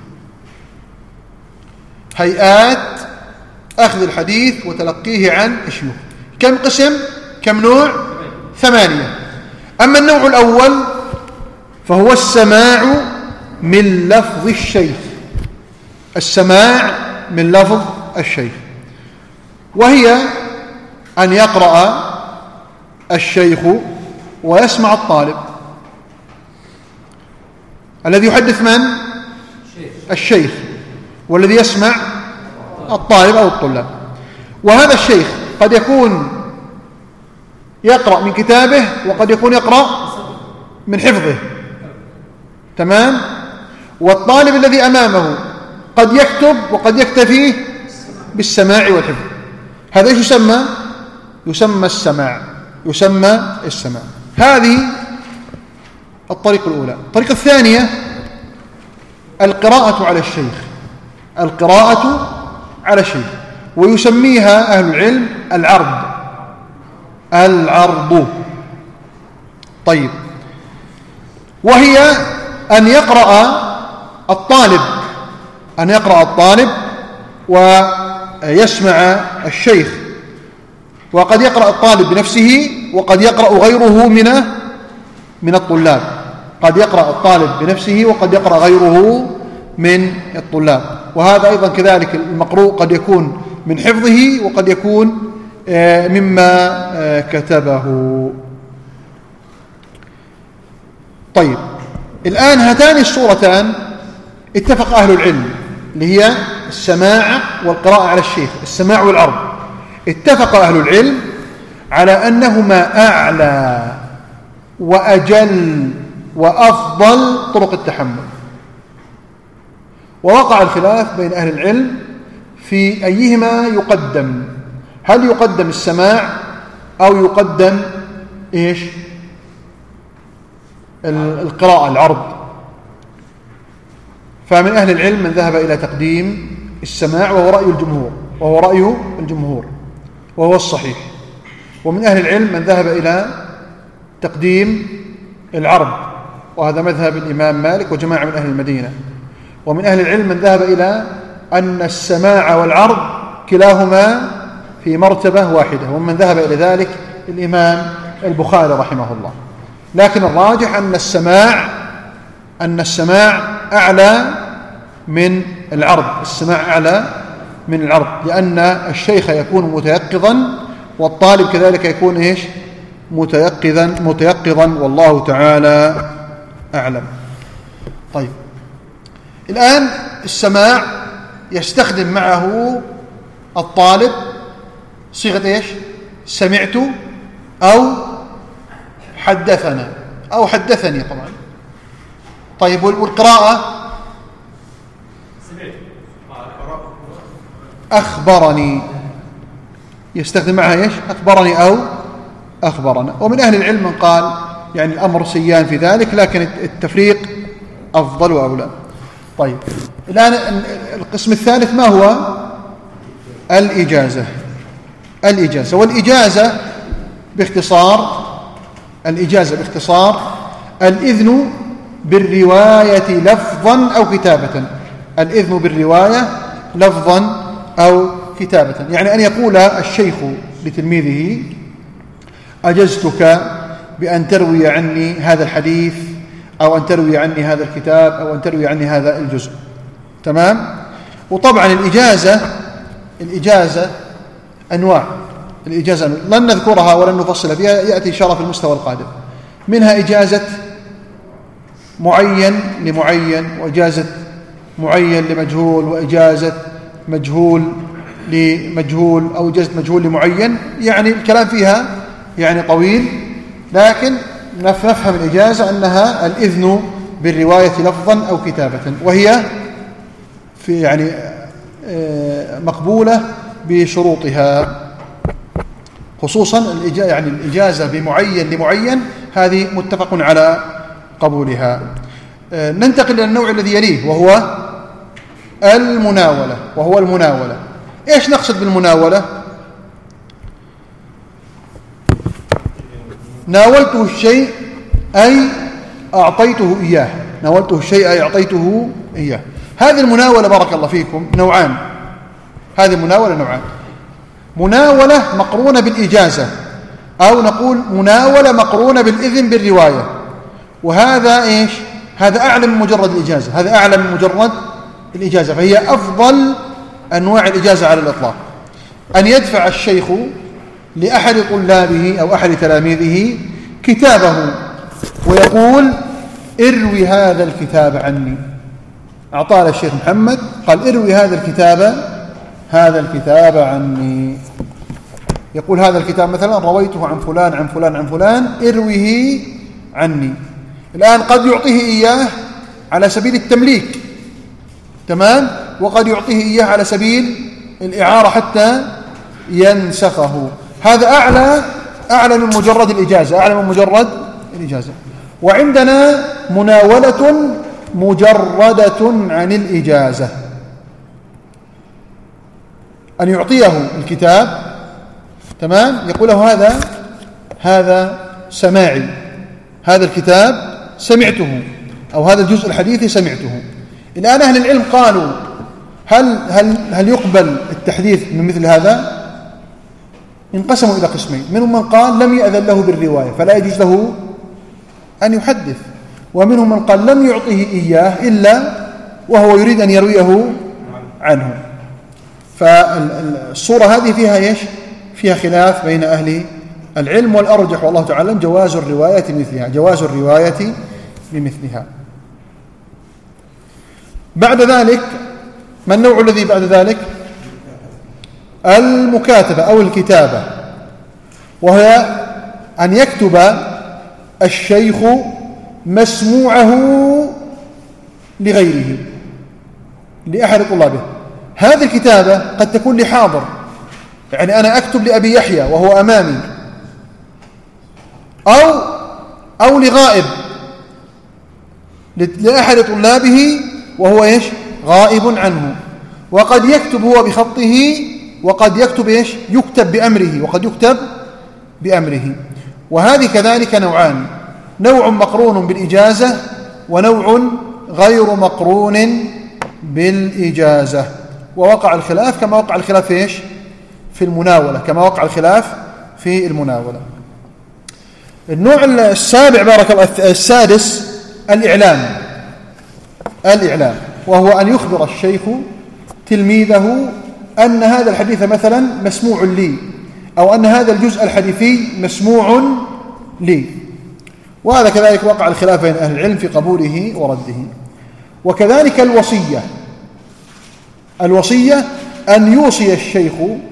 هيئات أخذ الحديث وتلقيه عن الشيوخ. كم قسم؟ كم نوع؟ ثمانية. أما النوع الأول فهو السماع من لفظ الشيخ، السماع من لفظ الشيخ، وهي أن يقرأ الشيخ ويسمع الطالب. الذي يحدث من؟ الشيخ، والذي يسمع الطالب أو الطلاب. وهذا الشيخ قد يكون يقرأ من كتابه وقد يكون يقرأ من حفظه، تمام؟ والطالب الذي أمامه قد يكتب وقد يكتفي بالسماع والحفظ. هذا ايش يسمى؟ يسمى السماع، يسمى السماع. هذه الطريقة الأولى. الطريقة الثانية القراءة على الشيخ، القراءة على الشيخ، ويسميها أهل العلم العرض، العرض. طيب، وهي أن يقرأ الطالب أن يقرأ الطالب ويسمع الشيخ، وقد يقرأ الطالب بنفسه وقد يقرأ غيره من من الطلاب، قد يقرأ الطالب بنفسه وقد يقرأ غيره من الطلاب. وهذا أيضا كذلك المقروء قد يكون من حفظه وقد يكون مما كتبه. طيب، الآن هاتان الصورتان اتفق أهل العلم اللي هي السماع والقراءة على الشيخ، السماع والعرض، اتفق أهل العلم على أنهما أعلى وأجل وأفضل طرق التحمل. ووقع الخلاف بين أهل العلم في أيهما يقدم، هل يقدم السماع أو يقدم إيش القراءة العرض. فمن أهل العلم من ذهب إلى تقديم السماع وهو رأي الجمهور وهو رأي الجمهور وهو الصحيح. ومن أهل العلم من ذهب إلى تقديم العرض، وهذا مذهب الإمام مالك وجماعة من أهل المدينة. ومن أهل العلم من ذهب إلى أن السماع والعرض كلاهما في مرتبة واحدة، ومن ذهب إلى ذلك الإمام البخاري رحمه الله. لكن الراجح أن السماع أن السماع أعلى من العرض، السماع أعلى من العرض، لأن الشيخ يكون متيقظا والطالب كذلك يكون إيش متيقظا متيقظا والله تعالى أعلم. طيب، الآن السماع يستخدم معه الطالب صيغة إيش؟ سمعت أو حدثنا أو حدثني طبعا. طيب، والقراءة أخبرني، يستخدم معها إيش؟ أخبرني أو أخبرنا. ومن أهل العلم من قال يعني الأمر سيان في ذلك، لكن التفريق أفضل وأولى. طيب، الآن القسم الثالث ما هو؟ الإجازة. الإجازة والإجازة باختصار الإجازة باختصار الإذن بالرواية لفظا أو كتابة، الإذن بالرواية لفظا أو كتابة، يعني أن يقول الشيخ لتلميذه أجزتك بأن تروي عني هذا الحديث أو أن تروي عني هذا الكتاب أو أن تروي عني هذا الجزء، تمام؟ وطبعا الإجازة الإجازة أنواع، الإجازة أنواع. لن نذكرها ولن نفصل فيها، يأتي إن شاء الله في المستوى القادم. منها إجازة معين لمعين، وإجازة معين لمجهول، وإجازة مجهول لمجهول، أو إجازة مجهول لمعين. يعني الكلام فيها يعني طويل، لكن نفهم الإجازة أنها الإذن بالرواية لفظا أو كتابة، وهي في يعني مقبولة بشروطها، خصوصا يعني الإجازة بمعين لمعين هذه متفق على قبولها. ننتقل إلى النوع الذي يليه وهو المناولة وهو المناولة. إيش نقصد بالمناولة؟ ناولته الشيء أي أعطيته إياه، ناولته الشيء أي أعطيته إياه. هذه المناولة بارك الله فيكم نوعان، هذه المناولة نوعان: مناولة مقرونة بالإجازة، أو نقول مناولة مقرونة بالإذن بالرواية. وهذا إيش؟ هذا أعلى من مجرد الإجازة، هذا أعلى من مجرد الإجازة، فهي أفضل أنواع الإجازة على الإطلاق. أن يدفع الشيخ لأحد طلابه أو أحد تلاميذه كتابه ويقول: اروي هذا الكتاب عني. أعطاه الشيخ محمد، قال: اروي هذا الكتاب هذا الكتاب عني. يقول: هذا الكتاب مثلا رويته عن فلان عن فلان عن فلان، ارويه عني. الآن قد يعطيه إياه على سبيل التمليك، تمام، وقد يعطيه إياه على سبيل الإعارة حتى ينسخه. هذا أعلى أعلى من مجرد الإجازة، أعلى من مجرد الإجازة. وعندنا مناولة مجردة عن الإجازة، أن يعطيه الكتاب، تمام، يقول له: هذا هذا سماعي، هذا الكتاب سمعته، أو هذا الجزء الحديثي سمعته. الآن أهل العلم قالوا: هل هل هل يقبل التحديث من مثل هذا؟ انقسموا إلى قسمين: منهم من قال لم يأذن له بالرواية فلا يجوز له أن يحدث، ومنهم من قال لم يعطيه إياه إلا وهو يريد أن يرويه عنه. فالصورة هذه فيها إيش؟ فيها خلاف بين أهل العلم، والأرجح والله تعالى جواز الرواية مثلها، جواز الرواية بمثلها. بعد ذلك ما النوع الذي بعد ذلك؟ المكاتبة أو الكتابة، وهي أن يكتب الشيخ مسموعه لغيره، لأحد طلابه. هذه الكتابة قد تكون لحاضر، يعني أنا أكتب لأبي يحيى وهو أمامي، أو أو لغائب، لأحد طلابه وهو إيش؟ غائب عنه. وقد يكتب هو بخطه، وقد يكتب إيش؟ يكتب بأمره، وقد يكتب بأمره. وهذه كذلك نوعان: نوع مقرون بالإجازة، ونوع غير مقرون بالإجازة. ووقع الخلاف كما وقع الخلاف في إيش؟ في المناولة، كما وقع الخلاف في المناولة. النوع السابع بارك الله السادس الإعلام. الإعلام وهو أن يخبر الشيخ تلميذه أن هذا الحديث مثلا مسموع لي، أو أن هذا الجزء الحديثي مسموع لي. وهذا كذلك وقع الخلاف بين أهل العلم في قبوله ورده. وكذلك الوصية. الوصية أن يوصي الشيخ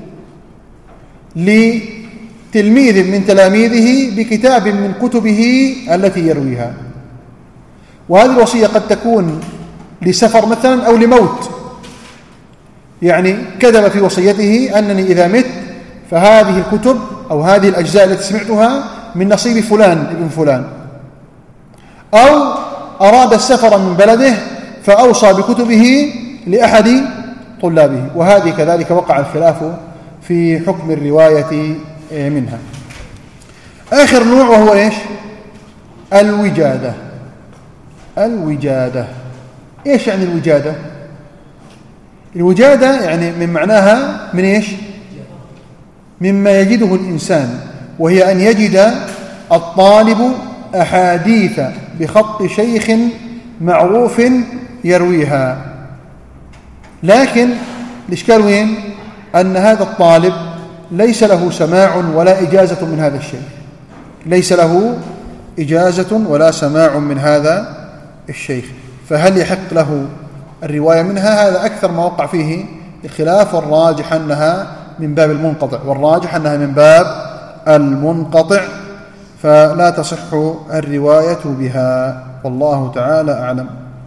لتلميذ من تلاميذه بكتاب من كتبه التي يرويها. وهذه الوصية قد تكون لسفر مثلا أو لموت، يعني كتب في وصيته أنني إذا مت فهذه الكتب أو هذه الأجزاء التي سمعتها من نصيب فلان ابن فلان. أو أراد السفر من بلده فأوصى بكتبه لأحد طلابه. وهذه كذلك وقع الخلاف في حكم الرواية منها. آخر نوع وهو إيش؟ الوجادة. الوجادة إيش يعني الوجادة؟ الوجادة يعني من معناها من إيش؟ مما يجده الإنسان، وهي أن يجد الطالب أحاديث بخط شيخ معروف يرويها. لكن الإشكال وين؟ أن هذا الطالب ليس له سماع ولا إجازة من هذا الشيخ، ليس له إجازة ولا سماع من هذا الشيخ، فهل يحق له الرواية منها؟ هذا أكثر ما وقع فيه الخلاف، والراجح أنها من باب المنقطع، والراجح أنها من باب المنقطع، فلا تصح الرواية بها، والله تعالى أعلم.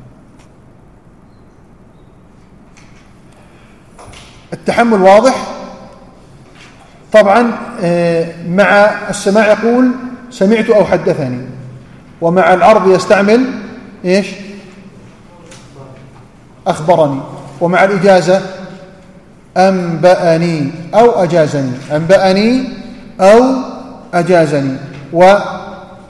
التحمل واضح طبعا. مع السماع يقول سمعت أو حدثني، ومع العرض يستعمل إيش؟ أخبرني. ومع الإجازة أنبأني أو أجازني، أنبأني أو أجازني. و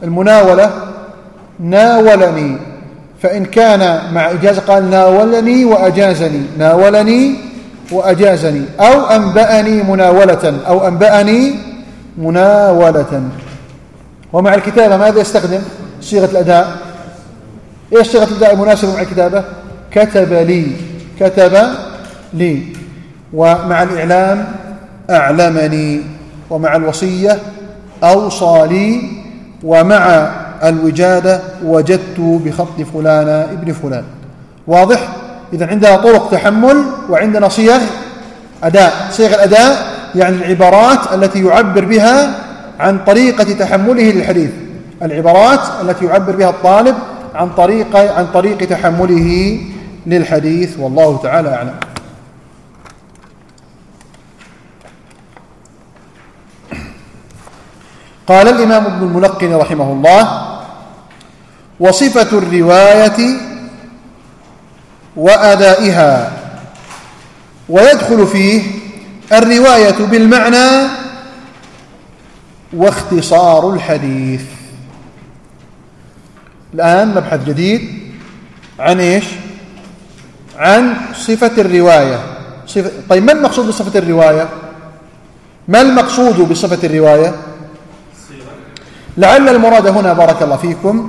المناولة ناولني، فإن كان مع إجازة قال ناولني وأجازني، ناولني وأجازني، أو أنبأني مناولة، أو أنبأني مناولة. ومع الكتابة ماذا يستخدم؟ صيغة الأداء. إيش صيغة الأداء المناسبة مع الكتابة؟ كتب لي، كتب لي. ومع الإعلام أعلمني، ومع الوصية أوصى لي، ومع الوجادة وجدت بخط فلان ابن فلان. واضح؟ إذن عندنا طرق تحمل وعندنا صيغ أداء. صيغ الأداء يعني العبارات التي يعبر بها عن طريقة تحمله للحديث، العبارات التي يعبر بها الطالب عن طريقة عن طريق تحمله للحديث. والله تعالى أعلم. قال الإمام ابن الملقن رحمه الله: وصفة الرواية وأدائها. ويدخل فيه الرواية بالمعنى واختصار الحديث. الآن مبحث جديد عن إيش؟ عن صفة الرواية. صفة... طيب ما المقصود بصفة الرواية؟ ما المقصود بصفة الرواية؟ لعل المراد هنا بارك الله فيكم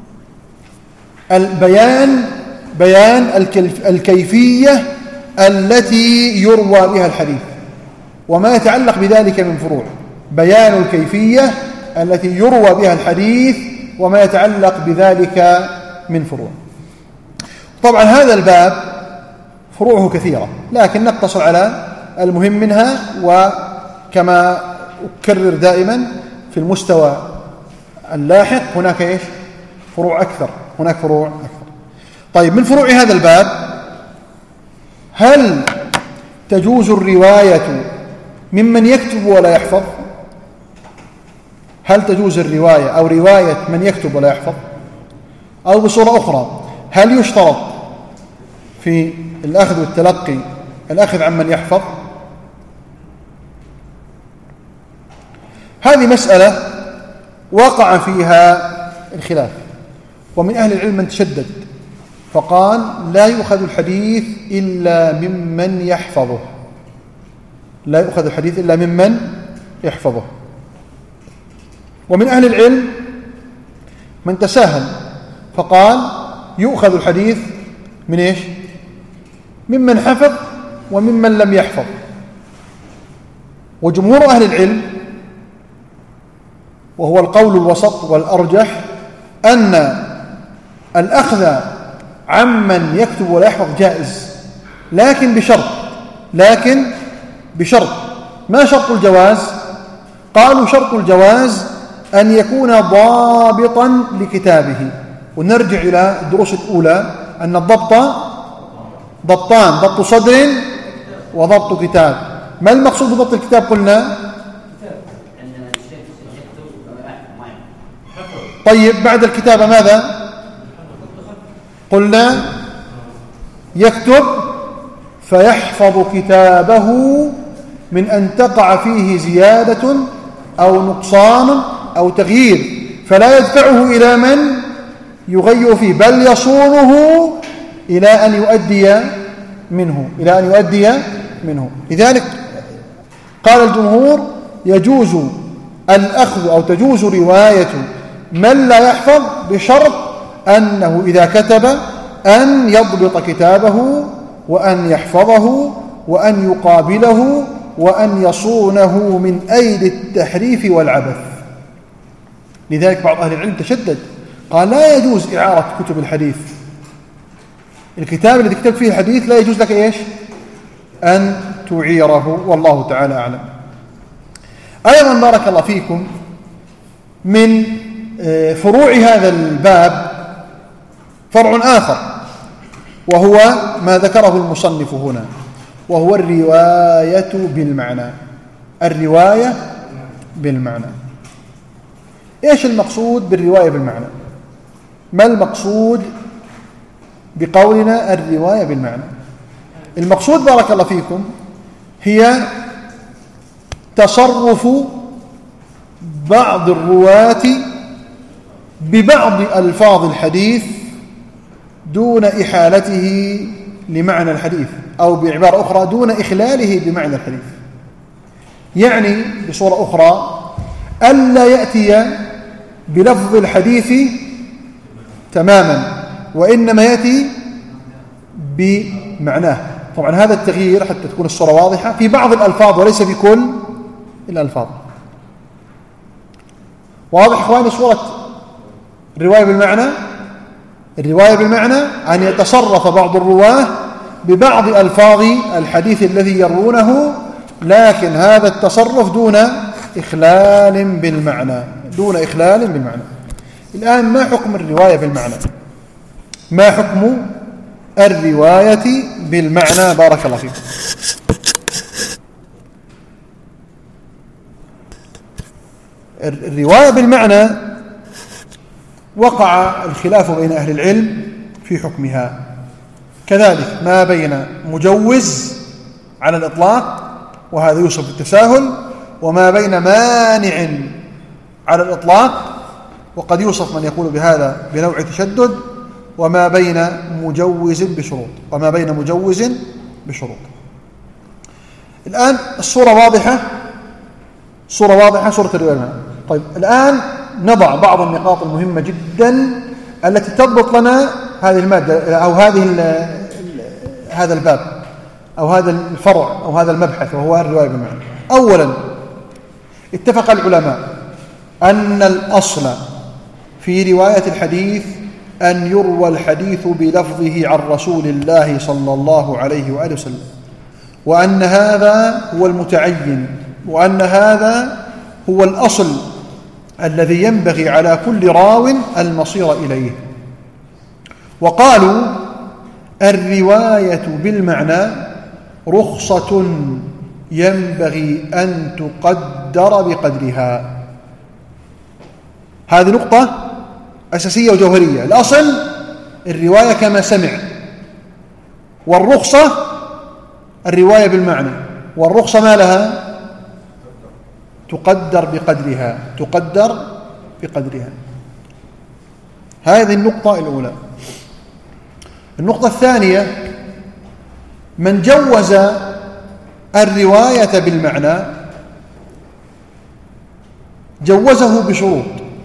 البيان، بيان الكيفية التي يروى بها الحديث وما يتعلق بذلك من فروع. بيان الكيفية التي يروى بها الحديث وما يتعلق بذلك من فروع. طبعا هذا الباب فروعه كثيرة، لكن نقتصر على المهم منها، وكما أكرر دائما في المستوى اللاحق هناك إيش؟ فروع أكثر، هناك فروع أكثر. طيب من فروع هذا الباب: هل تجوز الرواية ممن يكتب ولا يحفظ؟ هل تجوز الرواية أو رواية من يكتب ولا يحفظ؟ أو بصورة أخرى: هل يشترط في الأخذ والتلقي الأخذ عن من يحفظ؟ هذه مسألة وقع فيها الخلاف، ومن أهل العلم من تشدد فقال لا يؤخذ الحديث إلا ممن يحفظه، لا يؤخذ الحديث إلا ممن يحفظه. ومن أهل العلم من تساهل فقال يؤخذ الحديث من إيش؟ ممن حفظ وممن لم يحفظ. وجمهور أهل العلم، وهو القول الوسط والأرجح، أن الأخذ عمن يكتب ولا يحفظ جائز، لكن بشرط، لكن بشرط. ما شرط الجواز؟ قالوا شرط الجواز أن يكون ضابطا لكتابه. ونرجع إلى الدروس الأولى أن الضبط ضبطان: ضبط صدر وضبط كتاب. ما المقصود بضبط الكتاب؟ قلنا طيب بعد الكتابة ماذا؟ قلنا يكتب فيحفظ كتابه من أن تقع فيه زيادة أو نقصان أو تغيير، فلا يدفعه إلى من يغير فيه، بل يصونه إلى أن يؤدي منه، إلى أن يؤدي منه. لذلك قال الجمهور يجوز الأخذ أو تجوز رواية من لا يحفظ بشرط أنه إذا كتب أن يضبط كتابه وأن يحفظه وأن يقابله وأن يصونه من أيدي التحريف والعبث. لذلك بعض أهل العلم تشدد قال لا يجوز إعارة كتب الحديث. الكتاب الذي كتب فيه الحديث لا يجوز لك إيش؟ أن تعيره. والله تعالى أعلم. أيضا بارك الله فيكم من فروع هذا الباب فرع آخر، وهو ما ذكره المصنف هنا، وهو الرواية بالمعنى. الرواية بالمعنى. إيش المقصود بالرواية بالمعنى؟ ما المقصود بقولنا الرواية بالمعنى؟ المقصود بارك الله فيكم هي تصرف بعض الرواة ببعض ألفاظ الحديث دون إحالته لمعنى الحديث، أو بعبارة أخرى دون إخلاله بمعنى الحديث. يعني بصورة أخرى ألا يأتي بلفظ الحديث تماما، وإنما يأتي بمعناه. طبعا هذا التغيير حتى تكون الصورة واضحة في بعض الألفاظ وليس في كل الألفاظ. واضح إخواني صورة الرواية بالمعنى؟ الرواية بالمعنى أن يتصرف بعض الرواه ببعض ألفاظ الحديث الذي يروونه، لكن هذا التصرف دون إخلال بالمعنى، دون إخلال بالمعنى. الآن ما حكم الرواية بالمعنى؟ ما حكم الرواية بالمعنى؟ بارك الله فيكم. الرواية بالمعنى وقع الخلاف بين أهل العلم في حكمها، كذلك ما بين مجوز على الإطلاق وهذا يوصف بالتساهل، وما بين مانع على الإطلاق وقد يوصف من يقول بهذا بنوع تشدد، وما بين مجوز بشروط وما بين مجوز بشروط. الآن الصورة واضحة، صورة واضحة صورة الرواية. طيب الآن نضع بعض النقاط المهمة جدا التي تضبط لنا هذه المادة أو هذه هذا الباب أو هذا الفرع أو هذا المبحث، وهو الرواية بالمعنى. أولا اتفق العلماء أن الأصل في رواية الحديث أن يروى الحديث بلفظه عن رسول الله صلى الله عليه وآله وسلم، وأن هذا هو المتعين، وأن هذا هو الأصل الذي ينبغي على كل راو المصير إليه. وقالوا الرواية بالمعنى رخصة ينبغي أن تقدر بقدرها. هذه نقطة أساسية وجوهرية. الأصل الرواية كما سمع، والرخصة الرواية بالمعنى، والرخصة ما لها؟ تقدر بقدرها، تقدر بقدرها. هذه النقطة الأولى. النقطة الثانية، من جوز الرواية بالمعنى جوزه بشروط.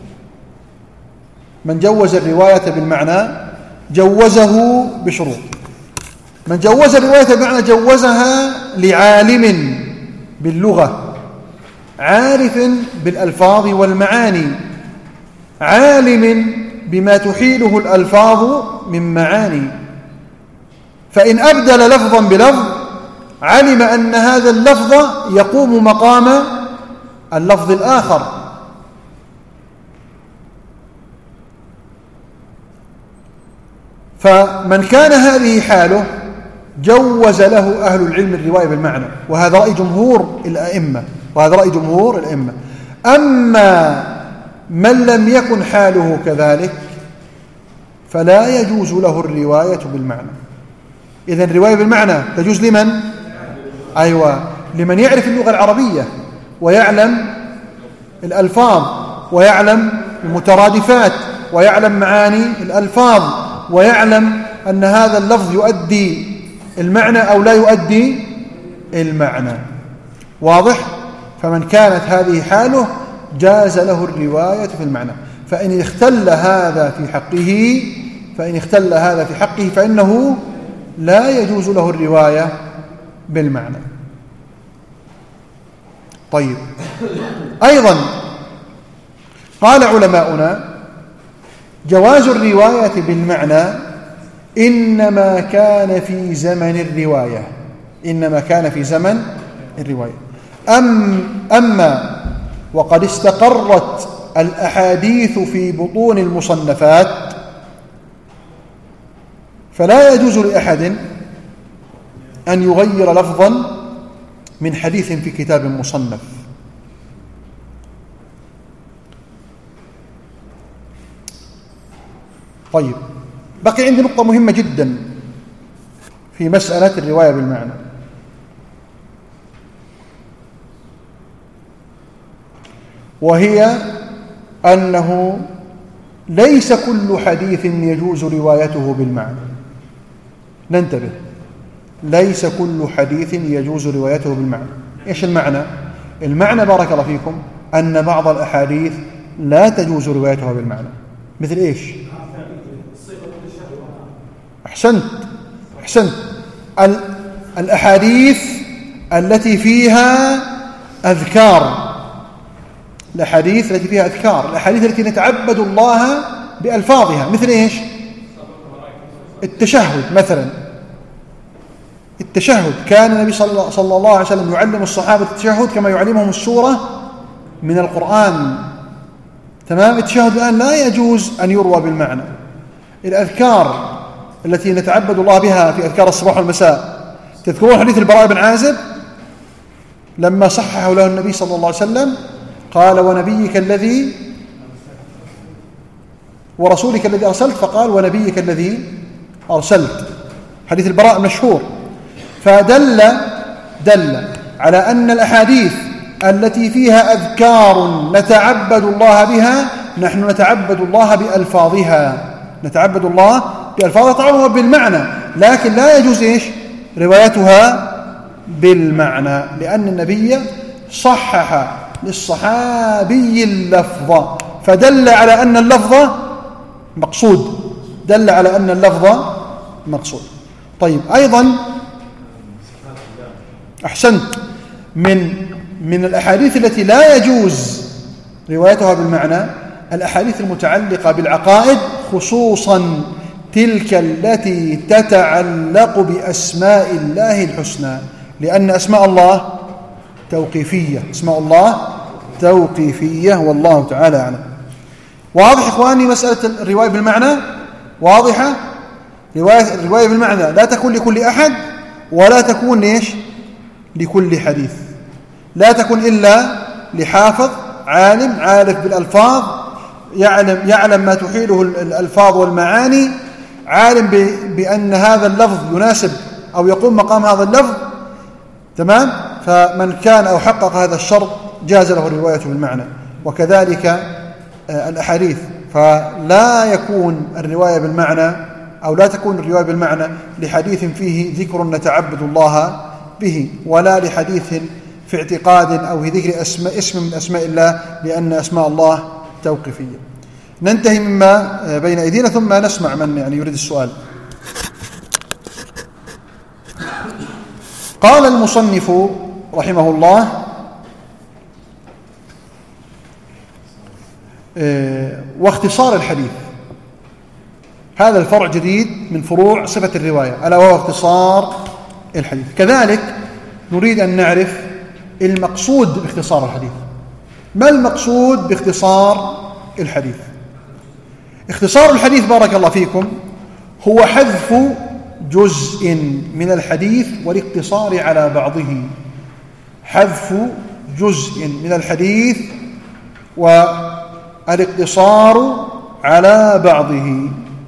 من جوز الرواية بالمعنى جوزه بشروط. من جوز الرواية بالمعنى جوزها لعالم باللغة، عارف بالألفاظ والمعاني، عالم بما تحيله الألفاظ من معاني. فإن أبدل لفظا بلفظ علم أن هذا اللفظ يقوم مقام اللفظ الآخر. فمن كان هذه حاله جوز له أهل العلم الرواية بالمعنى، وهذا رأي جمهور الأئمة، وهذا رأي جمهور الأئمة. أما من لم يكن حاله كذلك فلا يجوز له الرواية بالمعنى. إذن الرواية بالمعنى تجوز لمن؟ أيوة، لمن يعرف اللغة العربية ويعلم الألفاظ ويعلم المترادفات ويعلم معاني الألفاظ ويعلم أن هذا اللفظ يؤدي المعنى أو لا يؤدي المعنى. واضح؟ فمن كانت هذه حاله جاز له الرواية في المعنى. فإن اختل هذا في حقه فإن اختل هذا في حقه فإنه لا يجوز له الرواية بالمعنى. طيب، أيضا قال علماؤنا جواز الرواية بالمعنى إنما كان في زمن الرواية، إنما كان في زمن الرواية. أم أما وقد استقرت الأحاديث في بطون المصنفات فلا يجوز لأحد أن يغير لفظا من حديث في كتاب مصنف. طيب، بقي عندي نقطة مهمة جدا في مسألة الرواية بالمعنى، وهي أنه ليس كل حديث يجوز روايته بالمعنى. ننتبه، ليس كل حديث يجوز روايته بالمعنى. إيش المعنى؟ المعنى بارك الله فيكم أن بعض الأحاديث لا تجوز روايتها بالمعنى. مثل إيش؟ أحسنت أحسنت الأحاديث التي فيها أذكار، الأحاديث التي فيها أذكار، الأحاديث التي نتعبد الله بألفاظها. مثل إيش؟ التشهد مثلا. التشهد كان النبي صلى الله عليه وسلم يعلم الصحابة التشهد كما يعلمهم السورة من القرآن. تمام. التشهد الآن لا يجوز أن يروى بالمعنى. الأذكار التي نتعبد الله بها في أذكار الصباح والمساء، تذكرون حديث البراء بن عازب لما صححه له النبي صلى الله عليه وسلم قال ونبيك الذي ورسولك الذي أرسلت، فقال ونبيك الذي أرسلت، حديث البراء مشهور. فدل دل على أن الأحاديث التي فيها أذكار نتعبد الله بها نحن نتعبد الله بألفاظها، نتعبد الله بألفاظها طبعا بالمعنى، لكن لا يجوز إيش؟ روايتها بالمعنى، لأن النبي صحح للصحابي اللفظ، فدل على أن اللفظ مقصود، دل على أن اللفظ مقصود. طيب أيضا أحسنت من من الأحاديث التي لا يجوز روايتها بالمعنى الأحاديث المتعلقة بالعقائد، خصوصا تلك التي تتعلق بأسماء الله الحسنى، لأن أسماء الله توقيفية، أسماء الله توقيفية والله تعالى أعلم. واضح إخواني مسألة الرواية بالمعنى؟ واضحة. رواية الرواية بالمعنى لا تكون لكل أحد ولا تكون ليش؟ لكل حديث، لا تكون إلا لحافظ عالم عارف بالألفاظ، يعلم يعلم ما تحيله الألفاظ والمعاني، عالم بأن هذا اللفظ يناسب أو يقوم مقام هذا اللفظ. تمام. فمن كان أو حقق هذا الشرط جاز له الرواية بالمعنى. وكذلك الأحاديث، فلا يكون الرواية بالمعنى أو لا تكون الرواية بالمعنى لحديث فيه ذكر نتعبد الله به، ولا لحديث في اعتقاد أو في ذكر أسماء اسم من أسماء الله، لأن أسماء الله توقيفية. ننتهي مما بين أيدينا ثم نسمع من يعني يريد السؤال. قال المصنف رحمه الله: واختصار الحديث، هذا الفرع جديد من فروع صفة الرواية، ألا وهو اختصار الحديث. كذلك نريد أن نعرف المقصود باختصار الحديث. ما المقصود باختصار الحديث؟ اختصار الحديث بارك الله فيكم هو حذف جزء من الحديث والاقتصار على بعضه، حذف جزء من الحديث والاقتصار على بعضه.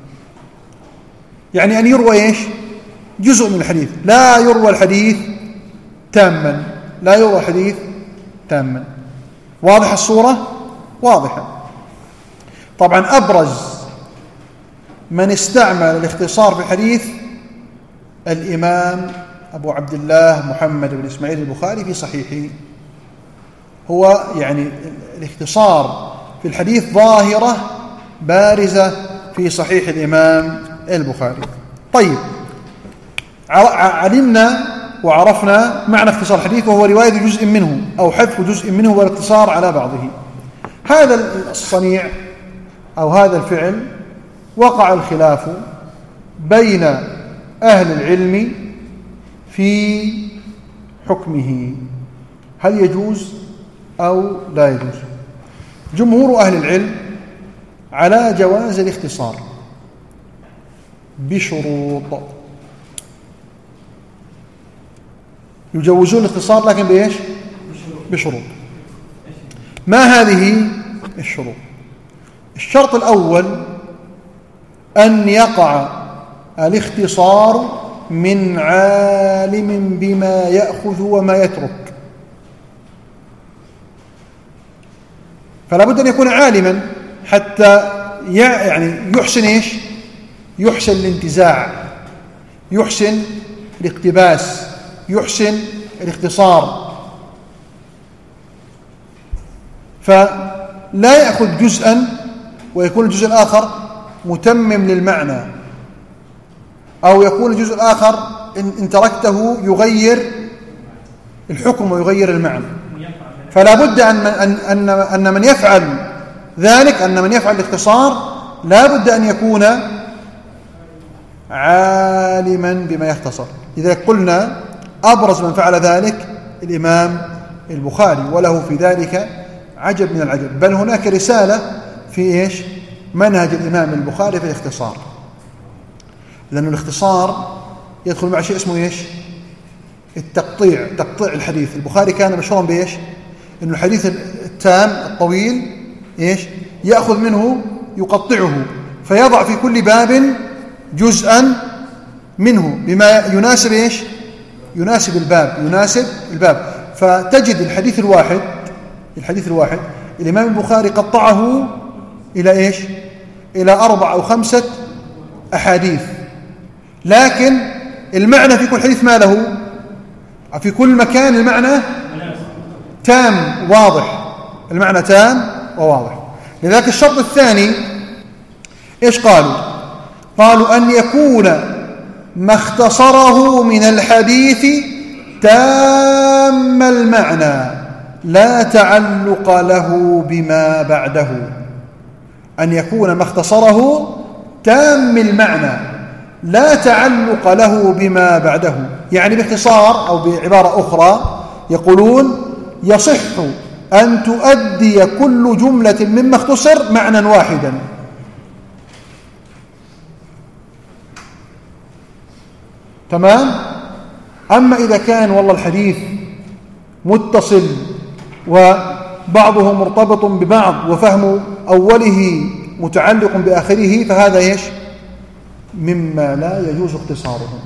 يعني أن يروى إيش؟ جزء من الحديث، لا يروى الحديث تاما، لا يروى الحديث تاما. واضح الصورة؟ واضحة. طبعا أبرز من استعمل الاختصار في الحديث الإمام أبو عبد الله محمد بن إسماعيل البخاري في صحيحه. هو يعني الاختصار في الحديث ظاهرة بارزة في صحيح الإمام البخاري. طيب، علمنا وعرفنا معنى اختصار الحديث، وهو رواية جزء منه أو حذف جزء منه والاقتصار على بعضه. هذا الصنيع أو هذا الفعل وقع الخلاف بين أهل العلم في حكمه، هل يجوز أو لا يجوز. جمهور أهل العلم على جواز الاختصار بشروط، يجوزون الاختصار لكن بإيش؟ بشروط. ما هذه الشروط؟ الشرط الأول أن يقع الاختصار من عالم بما يأخذ وما يترك، فلا بد أن يكون عالما حتى يعني يحسن إيش؟ يحسن الانتزاع، يحسن الاقتباس، يحسن الاختصار، فلا يأخذ جزءا ويكون الجزء الآخر متمم للمعنى، أو يكون الجزء الآخر إن تركته يغير الحكم ويغير المعنى. فلا بد أن, أن, أن من يفعل ذلك، أن من يفعل الاختصار لا بد أن يكون عالما بما يختصر. إذا قلنا أبرز من فعل ذلك الإمام البخاري، وله في ذلك عجب من العجب، بل هناك رسالة في إيش؟ منهج الإمام البخاري في الاختصار، لأن الاختصار يدخل مع شيء اسمه إيش؟ التقطيع، تقطيع الحديث. البخاري كان مشهورا بإيش؟ إنه الحديث التام الطويل إيش؟ يأخذ منه يقطعه، فيضع في كل باب جزءا منه بما يناسب إيش؟ يناسب الباب، يناسب الباب. فتجد الحديث الواحد الحديث الواحد الإمام البخاري قطعه إلى إيش؟ إلى أربع أو خمسة أحاديث، لكن المعنى في كل حديث ما له؟ في كل مكان المعنى تام واضح، المعنى تام وواضح. لذلك الشرط الثاني إيش قالوا؟ قالوا أن يكون ما اختصره من الحديث تام المعنى لا تعلق له بما بعده. أن يكون ما اختصره تام المعنى لا تعلق له بما بعده. يعني باختصار أو بعبارة أخرى يقولون يصح أن تؤدي كل جملة مما اختصر معنى واحدا. تمام؟ أما إذا كان والله الحديث متصل وبعضه مرتبط ببعض وفهم أوله متعلق بآخره، فهذا إيش؟ مما لا يجوز اختصاره.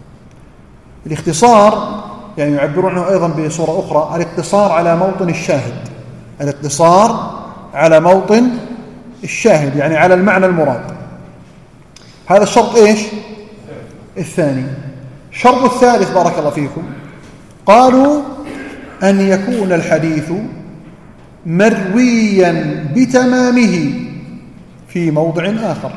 الاختصار يعني يعبرون عنه أيضا بصورة أخرى الاقتصار على موطن الشاهد، الاقتصار على موطن الشاهد يعني على المعنى المراد. هذا الشرط إيش؟ الثاني. الشرط الثالث بارك الله فيكم، قالوا أن يكون الحديث مرويا بتمامه في موضع آخر.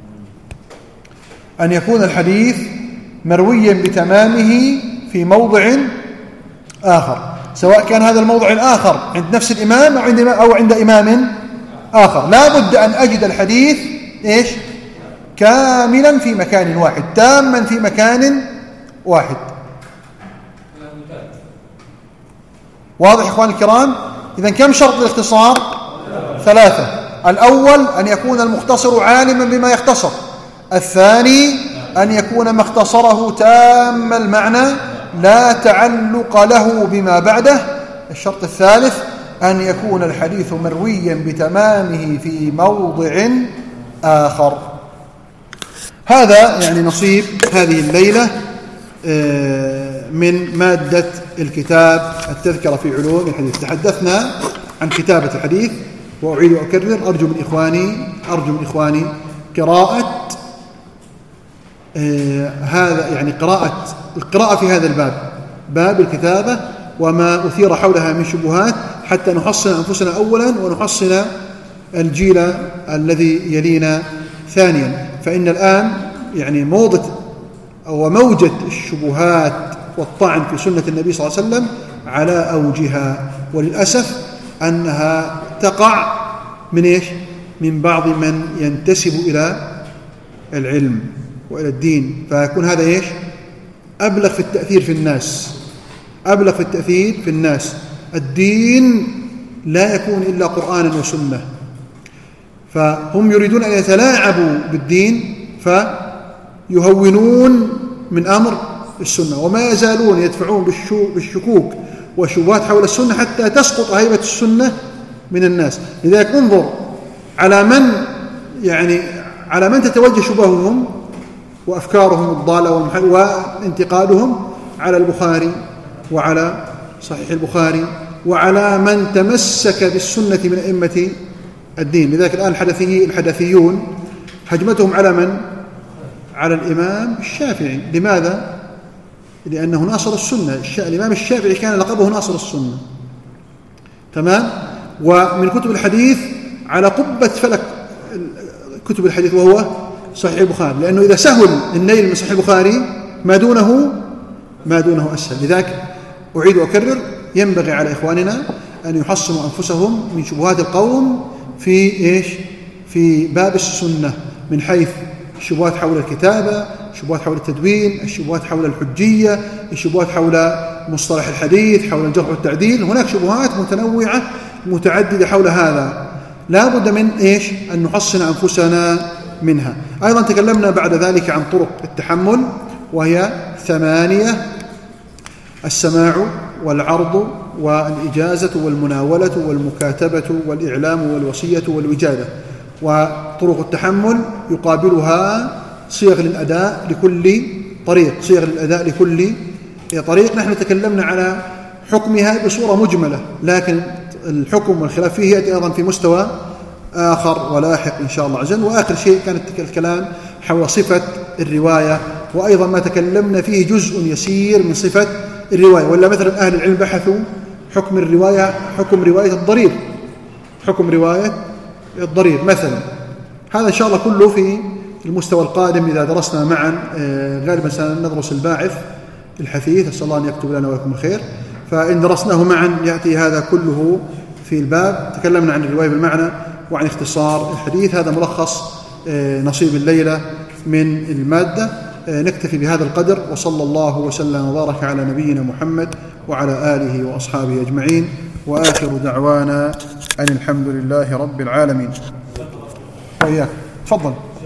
أن يكون الحديث مرويا بتمامه في موضع آخر، سواء كان هذا الموضع الآخر عند نفس الإمام أو عند, أو عند إمام آخر. لا بد أن أجد الحديث إيش؟ كاملا في مكان واحد، تاما في مكان واحد. واضح إخواني الكرام؟ إذن كم شرط الاختصار؟ ثلاثة. الأول أن يكون المختصر عالما بما يختصر. الثاني أن يكون ما اختصره تام المعنى لا تعلق له بما بعده. الشرط الثالث أن يكون الحديث مرويا بتمامه في موضع آخر. هذا يعني نصيب هذه الليلة من مادة الكتاب التذكرة في علوم الحديث. تحدثنا عن كتابة الحديث، وأعيد وأكرر أرجو من إخواني أرجو من إخواني قراءة آه هذا يعني قراءة القراءة في هذا الباب، باب الكتابة وما أثير حولها من شبهات، حتى نحصن أنفسنا أولا ونحصن الجيل الذي يلينا ثانيا. فإن الآن يعني موضة أو موجة الشبهات والطعن في سنة النبي صلى الله عليه وسلم على أوجها، وللأسف أنها تقع من إيش؟ من بعض من ينتسب إلى العلم وإلى الدين، فيكون هذا إيش؟ أبلغ في التأثير في الناس، أبلغ في التأثير في الناس. الدين لا يكون إلا قرآنا وسنة، فهم يريدون أن يتلاعبوا بالدين فيهونون من أمر السنة، وما يزالون يدفعون بالشكوك والشبهات حول السنة حتى تسقط هيبة السنة من الناس. لذلك انظر على من يعني على من تتوجه شبههم وأفكارهم الضالة وانتقادهم، على البخاري وعلى صحيح البخاري وعلى من تمسك بالسنة من أئمة الدين. لذلك الآن الحدثي الحدثيون هجمتهم على من؟ على الإمام الشافعي. لماذا؟ لأنه ناصر السنة. الإمام الشافعي كان لقبه ناصر السنة، تمام. ومن كتب الحديث على قبة فلك كتب الحديث وهو صحيح البخاري، لأنه إذا سهل النيل من صحيح البخاري ما دونه ما دونه أسهل. لذلك أعيد وأكرر، ينبغي على إخواننا أن يحصنوا أنفسهم من شبهات القوم في إيش؟ في باب السنة، من حيث الشبهات حول الكتابة، الشبهات حول التدوين، الشبهات حول الحجية، الشبهات حول مصطلح الحديث، حول الجرح والتعديل. هناك شبهات متنوعة متعددة حول هذا، لا بد من إيش؟ أن نحصن أنفسنا منها. أيضا تكلمنا بعد ذلك عن طرق التحمل، وهي ثمانية: السماع والعرض والإجازة والمناولة والمكاتبة والإعلام والوصية والوجادة. وطرق التحمل يقابلها صيغ للأداء لكل طريق، صيغ للأداء لكل طريق. نحن تكلمنا على حكمها بصورة مجملة، لكن الحكم والخلاف فيه يأتي أيضا في مستوى آخر ولاحق إن شاء الله عز وجل. وآخر شيء كان الكلام حول صفة الرواية، وأيضا ما تكلمنا فيه جزء يسير من صفة الرواية. ولا مثلا أهل العلم بحثوا حكم الرواية، حكم رواية الضرير، حكم رواية الضرير مثلا. هذا إن شاء الله كله في المستوى القادم إذا درسنا معا. غالبا سندرس الباعث الحثيث، أسأل الله أن يكتب لنا ولكم الخير. فإن درسناه معا يأتي هذا كله في الباب. تكلمنا عن الرواية بالمعنى وعن اختصار الحديث. هذا ملخص نصيب الليلة من المادة. نكتفي بهذا القدر، وصلى الله وسلم وبارك على نبينا محمد وعلى آله وأصحابه أجمعين، وآخر دعوانا أن الحمد لله رب العالمين. وإياك تفضل.